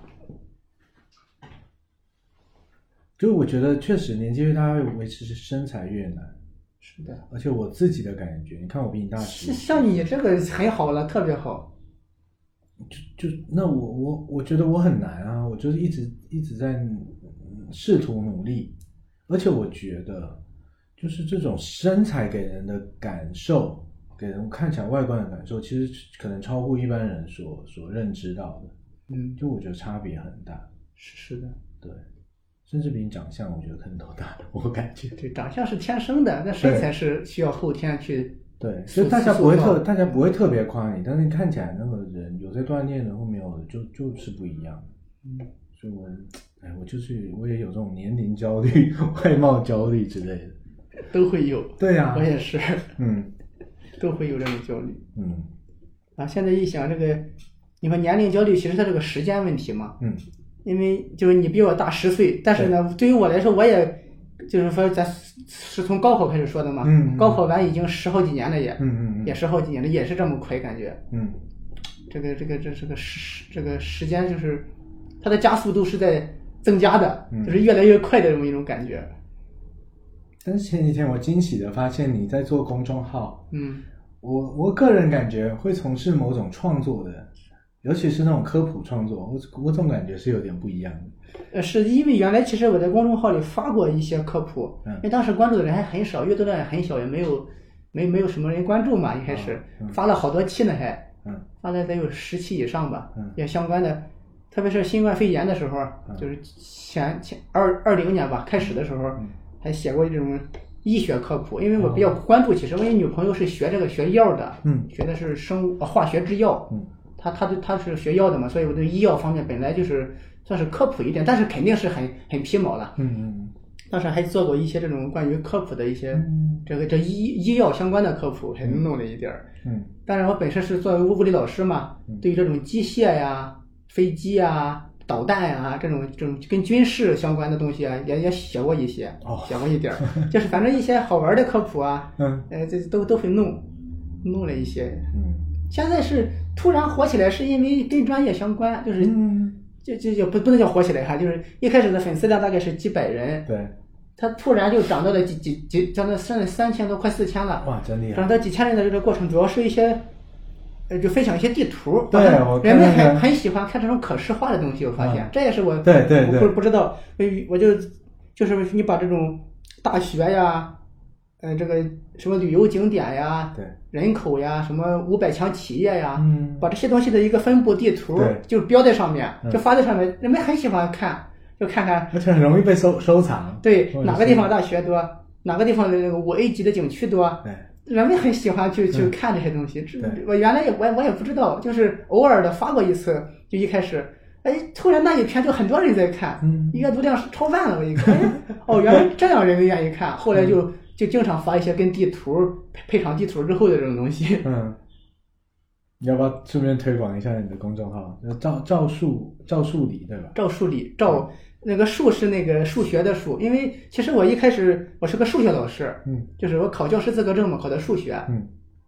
就我觉得确实年纪越大，维持身材越难。 是的， 而且我自己的感觉，你看我比你大10岁， 像你这个很好了，特别好。 那我觉得我很难啊，我就是一直在试图努力，而且我觉得就是这种身材给人的感受，给人看起来外观的感受，其实可能超乎一般人所认知到的。就我觉得差别很大。 是的， 对。甚至比你长相我觉得可能都大，我感觉。 对，长相是天生的，那身材是需要后天去。 对，所以大家不会特别夸你，但是你看起来那个人有在锻炼的或没有的，就是不一样。所以我也有这种年龄焦虑、外貌焦虑之类的， 都会有。 对啊， 我也是。都会有这种焦虑。现在一想这个，你说年龄焦虑，其实它这个时间问题嘛。因为就是你比我大10岁，但是呢，对于我来说，我也就是说，咱是从高考开始说的嘛。高考完已经10好几年了也，也10好几年了，也是这么快感觉。这个时间就是它的加速度是在增加的，就是越来越快的这么一种感觉。 但是前几天我惊喜的发现你在做公众号。我个人感觉会从事某种创作的。尤其是那种科普创作，我总感觉是有点不一样的。是因为原来其实我在公众号里发过一些科普，因为当时关注的人还很少，阅读量也很小，也没有什么人关注嘛。一开始发了好多期呢，发了得有10期以上吧，也相关的。特别是新冠肺炎的时候，就是前20年吧开始的时候，还写过这种医学科普，因为我比较关注，其实我女朋友是学药的，学的是化学制药。他是学药的嘛，所以我对医药方面本来就是算是科普一点，但是肯定是很皮毛了。当时还做过一些这种关于科普的一些这医药相关的科普，还弄了一点儿。当然我本身是作为物理老师嘛，对于这种机械呀、飞机呀、导弹呀这种跟军事相关的东西啊，也写过一些，写过一点儿，就是反正一些好玩的科普啊，这都会弄了一些。现在是突然火起来，是因为跟专业相关，就是就不能叫火起来哈，就是一开始的粉丝量大概是几百人， 对， 他突然就涨到了涨到3000多，快4000了， 哇，真厉害！ 涨到几千人的这个过程，主要是一些就分享一些地图， 对， 人们很喜欢看这种可视化的东西，我发现这也是我不知道，我就是你把这种大学呀。这个什么旅游景点呀，人口呀，什么500强企业呀，把这些东西的一个分布地图就标在上面，就发在上面，人们很喜欢看，就看看， 而且很容易被收藏。 对，哪个地方大学多，哪个地方的那个5A 级的景区多，人们很喜欢去看这些东西。我原来我也不知道，就是偶尔的发过一次，就一开始。突然那一篇就很多人在看，阅读量是超万了。我一看，原来这样人们愿意看。后来就经常发一些跟地图配上地图之后的这种东西。 你要不要顺便推广一下你的公众号？赵树理对吧？ 赵树理，那个树是那个数学的数，因为其实我一开始我是个数学老师，就是我考教师资格证嘛，考的数学，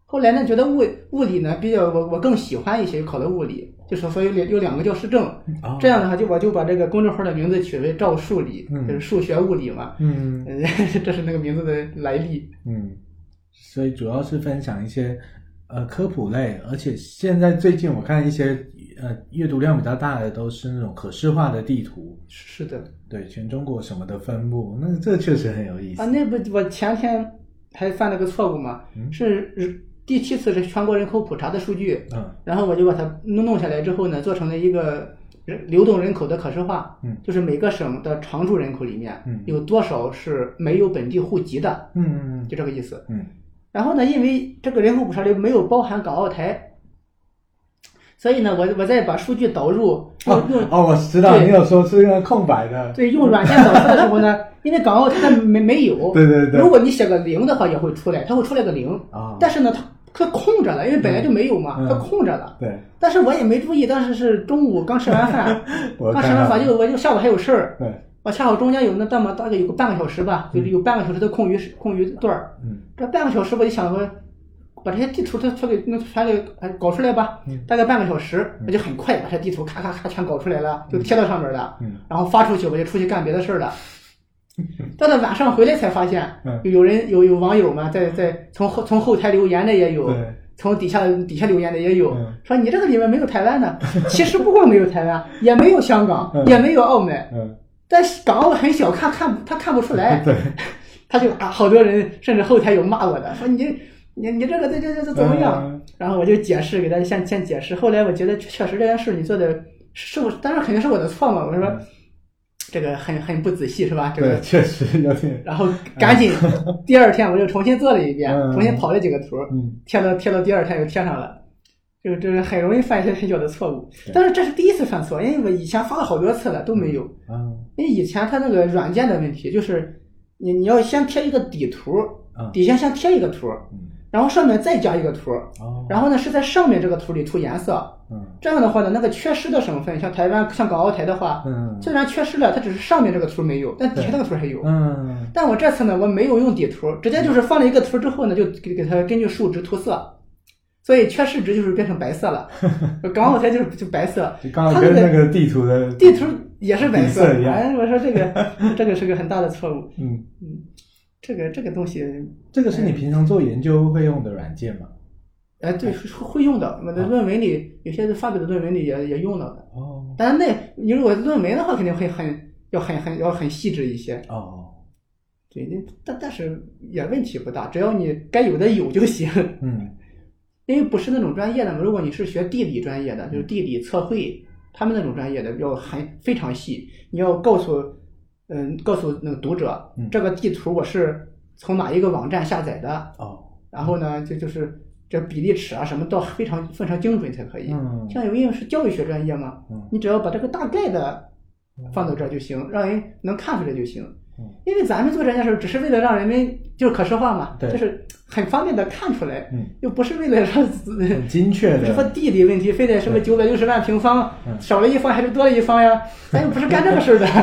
后来呢，觉得物理呢比较我更喜欢一些，考的物理，就是说有两个教师证，这样的话我就把这个公众号的名字取为赵数理，就是数学物理嘛，这是那个名字的来历。 所以主要是分享一些科普类，而且现在最近我看一些阅读量比较大的都是那种可视化的地图。 是的， 对，全中国什么的分布，那这确实很有意思啊。那不我前天还犯了个错误嘛，是第7次是全国人口普查的数据，然后我就把它弄下来之后呢，做成了一个流动人口的可视化，就是每个省的常住人口里面，有多少是没有本地户籍的，就这个意思，然后呢，因为这个人口普查里没有包含港澳台，所以呢，我再把数据导入， 我知道你有说是用空白的， 对，用软件导出的时候呢，因为港澳台它没有， 对， 如果你写个0的话也会出来，它会出来个0，但是呢它空着了，因为本来就没有嘛，它空着了。 对。但是我也没注意，当时是中午刚吃完饭，我就下午还有事儿。 对。 我恰好中间有大概有个半个小时吧，就是有半个小时的空余段儿。这半个小时我就想说，把这些地图全给搞出来吧。大概半个小时，我就很快把这地图咔全搞出来了，就贴到上面了。然后发出去，我就出去干别的事儿了。到了晚上回来才发现，有网友嘛，在从后台留言的也有，从底下留言的也有，说你这个里面没有台湾的，其实不光没有台湾，也没有香港，也没有澳门，但是港澳很小，他看不出来，他就好多人甚至后台有骂我的，说你这个这怎么样？然后我就解释给大家先解释，后来我觉得确实这件事你做的是我，当然肯定是我的错嘛，我说。这个很不仔细是吧？这个对，确实有点。 然后赶紧第二天我又重新做了一遍，重新跑了几个图，贴到第二天又贴上了，就是很容易犯一些很小的错误。但是这是第一次犯错，因为我以前发了好多次了都没有。因为以前它那个软件的问题就是你要先贴一个底图，底下先贴一个图，然后上面再加一个图，然后呢是在上面这个图里涂颜色。这样的话呢，那个缺失的省份，像台湾、像港澳台的话，虽然缺失了，它只是上面这个图没有，但底下那个图还有。但我这次呢，我没有用底图，直接就是放了一个图之后呢，就给它根据数值涂色，所以缺失值就是变成白色了。港澳台就白色， 刚好跟那个地图也是白色。哎，我说这个是个很大的错误。这个东西， 这个是你平常做研究会用的软件吗？ 对，会用的。我的论文里有些发表的论文里也用到的。当然你如果论文的话，肯定会要很细致一些。对，但是也问题不大，只要你该有的有就行。因为不是那种专业的嘛，如果你是学地理专业的，就是地理测绘，他们那种专业的要非常细，你要告诉那个读者，这个地图我是从哪一个网站下载的。然后呢，就是这比例尺啊什么都非常精准才可以。像因为是教育学专业嘛，你只要把这个大概的放到这儿就行，让人能看出来就行。因为咱们做这件事只是为了让人们就是可视化嘛，就是很方便的看出来，又不是为了说很精确的。 说地理问题非得什么960万平方，少了一方还是多了一方呀？咱又不是干这个事的。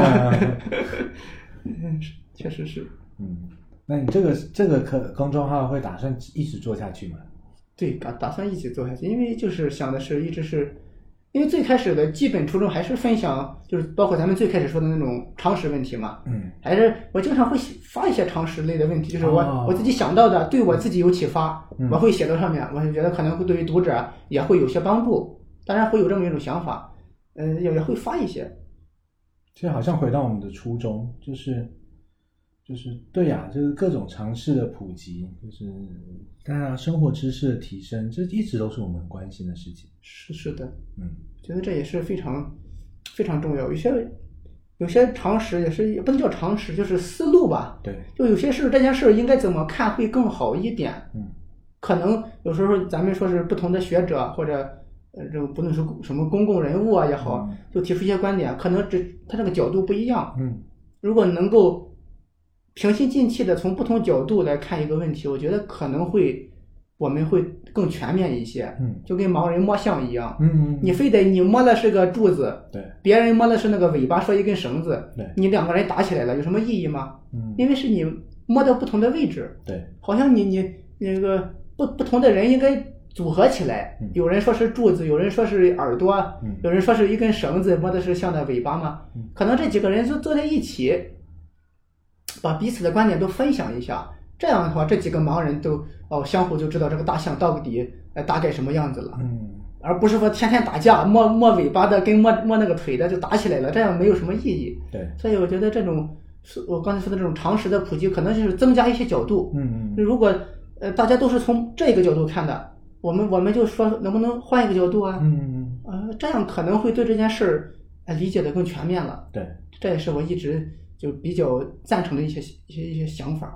确实是。 那你这个公众号会打算一直做下去吗？ 对，打算一起做下去，因为就是想的是一直是，因为最开始的基本初衷还是分享，就是包括咱们最开始说的那种常识问题嘛。还是我经常会发一些常识类的问题，就是我自己想到的，对我自己有启发，我会写到上面，我觉得可能会对于读者也会有些帮助，当然会有这么一种想法，也会发一些。 这好像回到我们的初衷，就是对呀，就是各种常识的普及，就是大家生活知识的提升，这一直都是我们关心的事情。 是的，觉得这也是非常非常重要。有些常识也不能叫常识，就是思路吧。 对， 就有些事这件事应该怎么看会更好一点。可能有时候咱们说是不同的学者或者这个不论是什么公共人物啊也好，就提出一些观点，可能他这个角度不一样。如果能够平心静气的从不同角度来看一个问题，我觉得可能我们会更全面一些。就跟盲人摸象一样。你非得你摸的是个柱子，对，别人摸的是那个尾巴，说一根绳子，对，你两个人打起来了，有什么意义吗？因为是你摸到不同的位置。对，好像你那个不同的人应该组合起来，有人说是柱子，有人说是耳朵，有人说是一根绳子摸的是像的尾巴嘛，可能这几个人就坐在一起，把彼此的观点都分享一下，这样的话这几个盲人都相互就知道这个大象到底大概什么样子了，而不是说天天打架，摸尾巴的跟摸那个腿的就打起来了，这样没有什么意义。 对， 所以我觉得这种我刚才说的这种常识的普及，可能就是增加一些角度。如果大家都是从这个角度看的，我们就说能不能换一个角度啊？这样可能会对这件事儿理解的更全面了。 对， 这也是我一直就比较赞成的一些想法。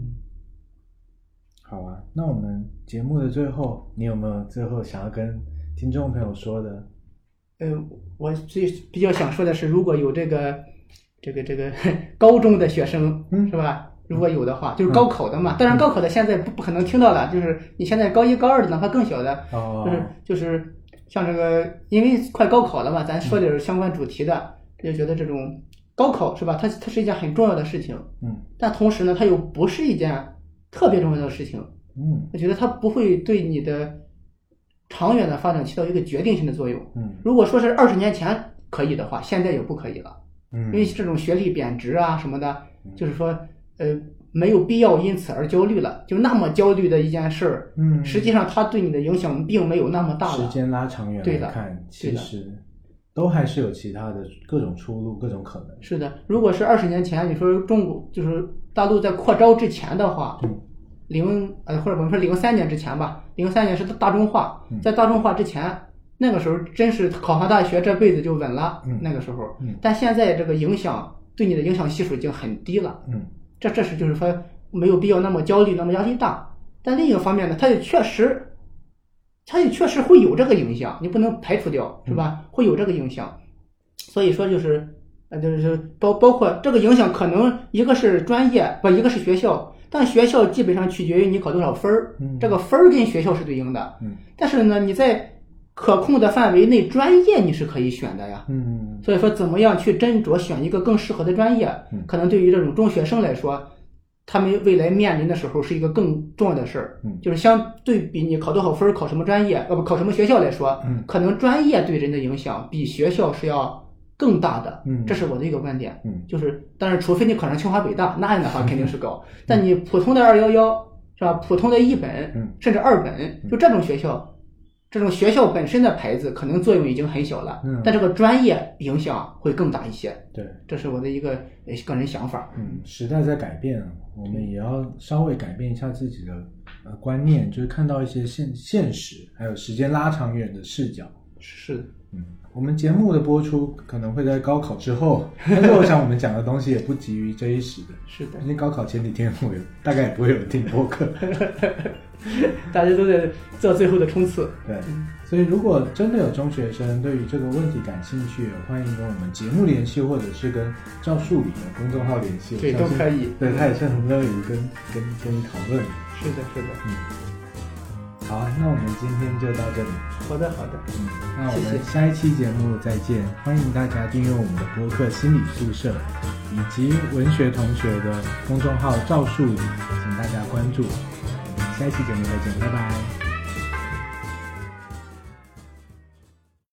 好啊，那我们节目的最后，你有没有最后想要跟听众朋友说的？ 我比较想说的是，如果有这个高中的学生，是吧？如果有的话，就是高考的嘛。当然，高考的现在不可能听到了，就是你现在高一、高二的，哪怕更小的，就是像这个，因为快高考了嘛，咱说点相关主题的，就觉得这种高考是吧？它是一件很重要的事情，但同时呢，它又不是一件特别重要的事情，我觉得它不会对你的长远的发展起到一个决定性的作用。如果说是20年前可以的话，现在也不可以了，因为这种学历贬值啊什么的，就是说没有必要因此而焦虑了，就那么焦虑的一件事儿，实际上它对你的影响并没有那么大了。 时间拉长远来看，其实都还是有其他的各种出路，各种可能。 是的，如果是20年前，你说中国就是大陆在扩招之前的话，或者我们说03年之前吧，03年是大众化，在大众化之前，那个时候真是考上大学这辈子就稳了，那个时候，但现在这个影响对你的影响系数已经很低了，这是就是说没有必要那么焦虑，那么压力大。但另一个方面呢，它也确实会有这个影响，你不能排除掉，是吧？会有这个影响，所以说就是包括这个影响，可能一个是专业，一个是学校。但学校基本上取决于你考多少分儿，这个分儿跟学校是对应的。但是呢，你在可控的范围内，专业你是可以选的呀。所以说，怎么样去斟酌选一个更适合的专业，可能对于这种中学生来说，他们未来面临的时候是一个更重要的事儿。就是相对比你考多少分儿，考什么专业，考什么学校来说，可能专业对人的影响比学校是要更大的，这是我的一个观点。就是当然除非你考上清华北大，那样的话肯定是高，但你普通的211是吧，普通的1本甚至2本，就这种学校本身的牌子可能作用已经很小了，但这个专业影响会更大一些。 对， 这是我的一个个人想法。 时代在改变，我们也要稍微改变一下自己的观念，就是看到一些现实还有时间拉长远的视角。 是的。 我们节目的播出可能会在高考之后，但是我想我们讲的东西也不急于这一时的。 是的， 因为高考前几天大概也不会有人听播客， 大家都在做最后的冲刺。 对，所以如果真的有中学生对于这个问题感兴趣，欢迎跟我们节目联系，或者是跟赵树理的公众号联系， 对，都可以。 对，他也是很乐于跟你讨论。 是的，是的。 好，那我们今天就到这里。 好的。 那我们下一期节目再见。欢迎大家订阅我们的播客心理宿舍，以及文学同学的公众号赵树理，请大家关注。我们下一期节目再见，拜拜。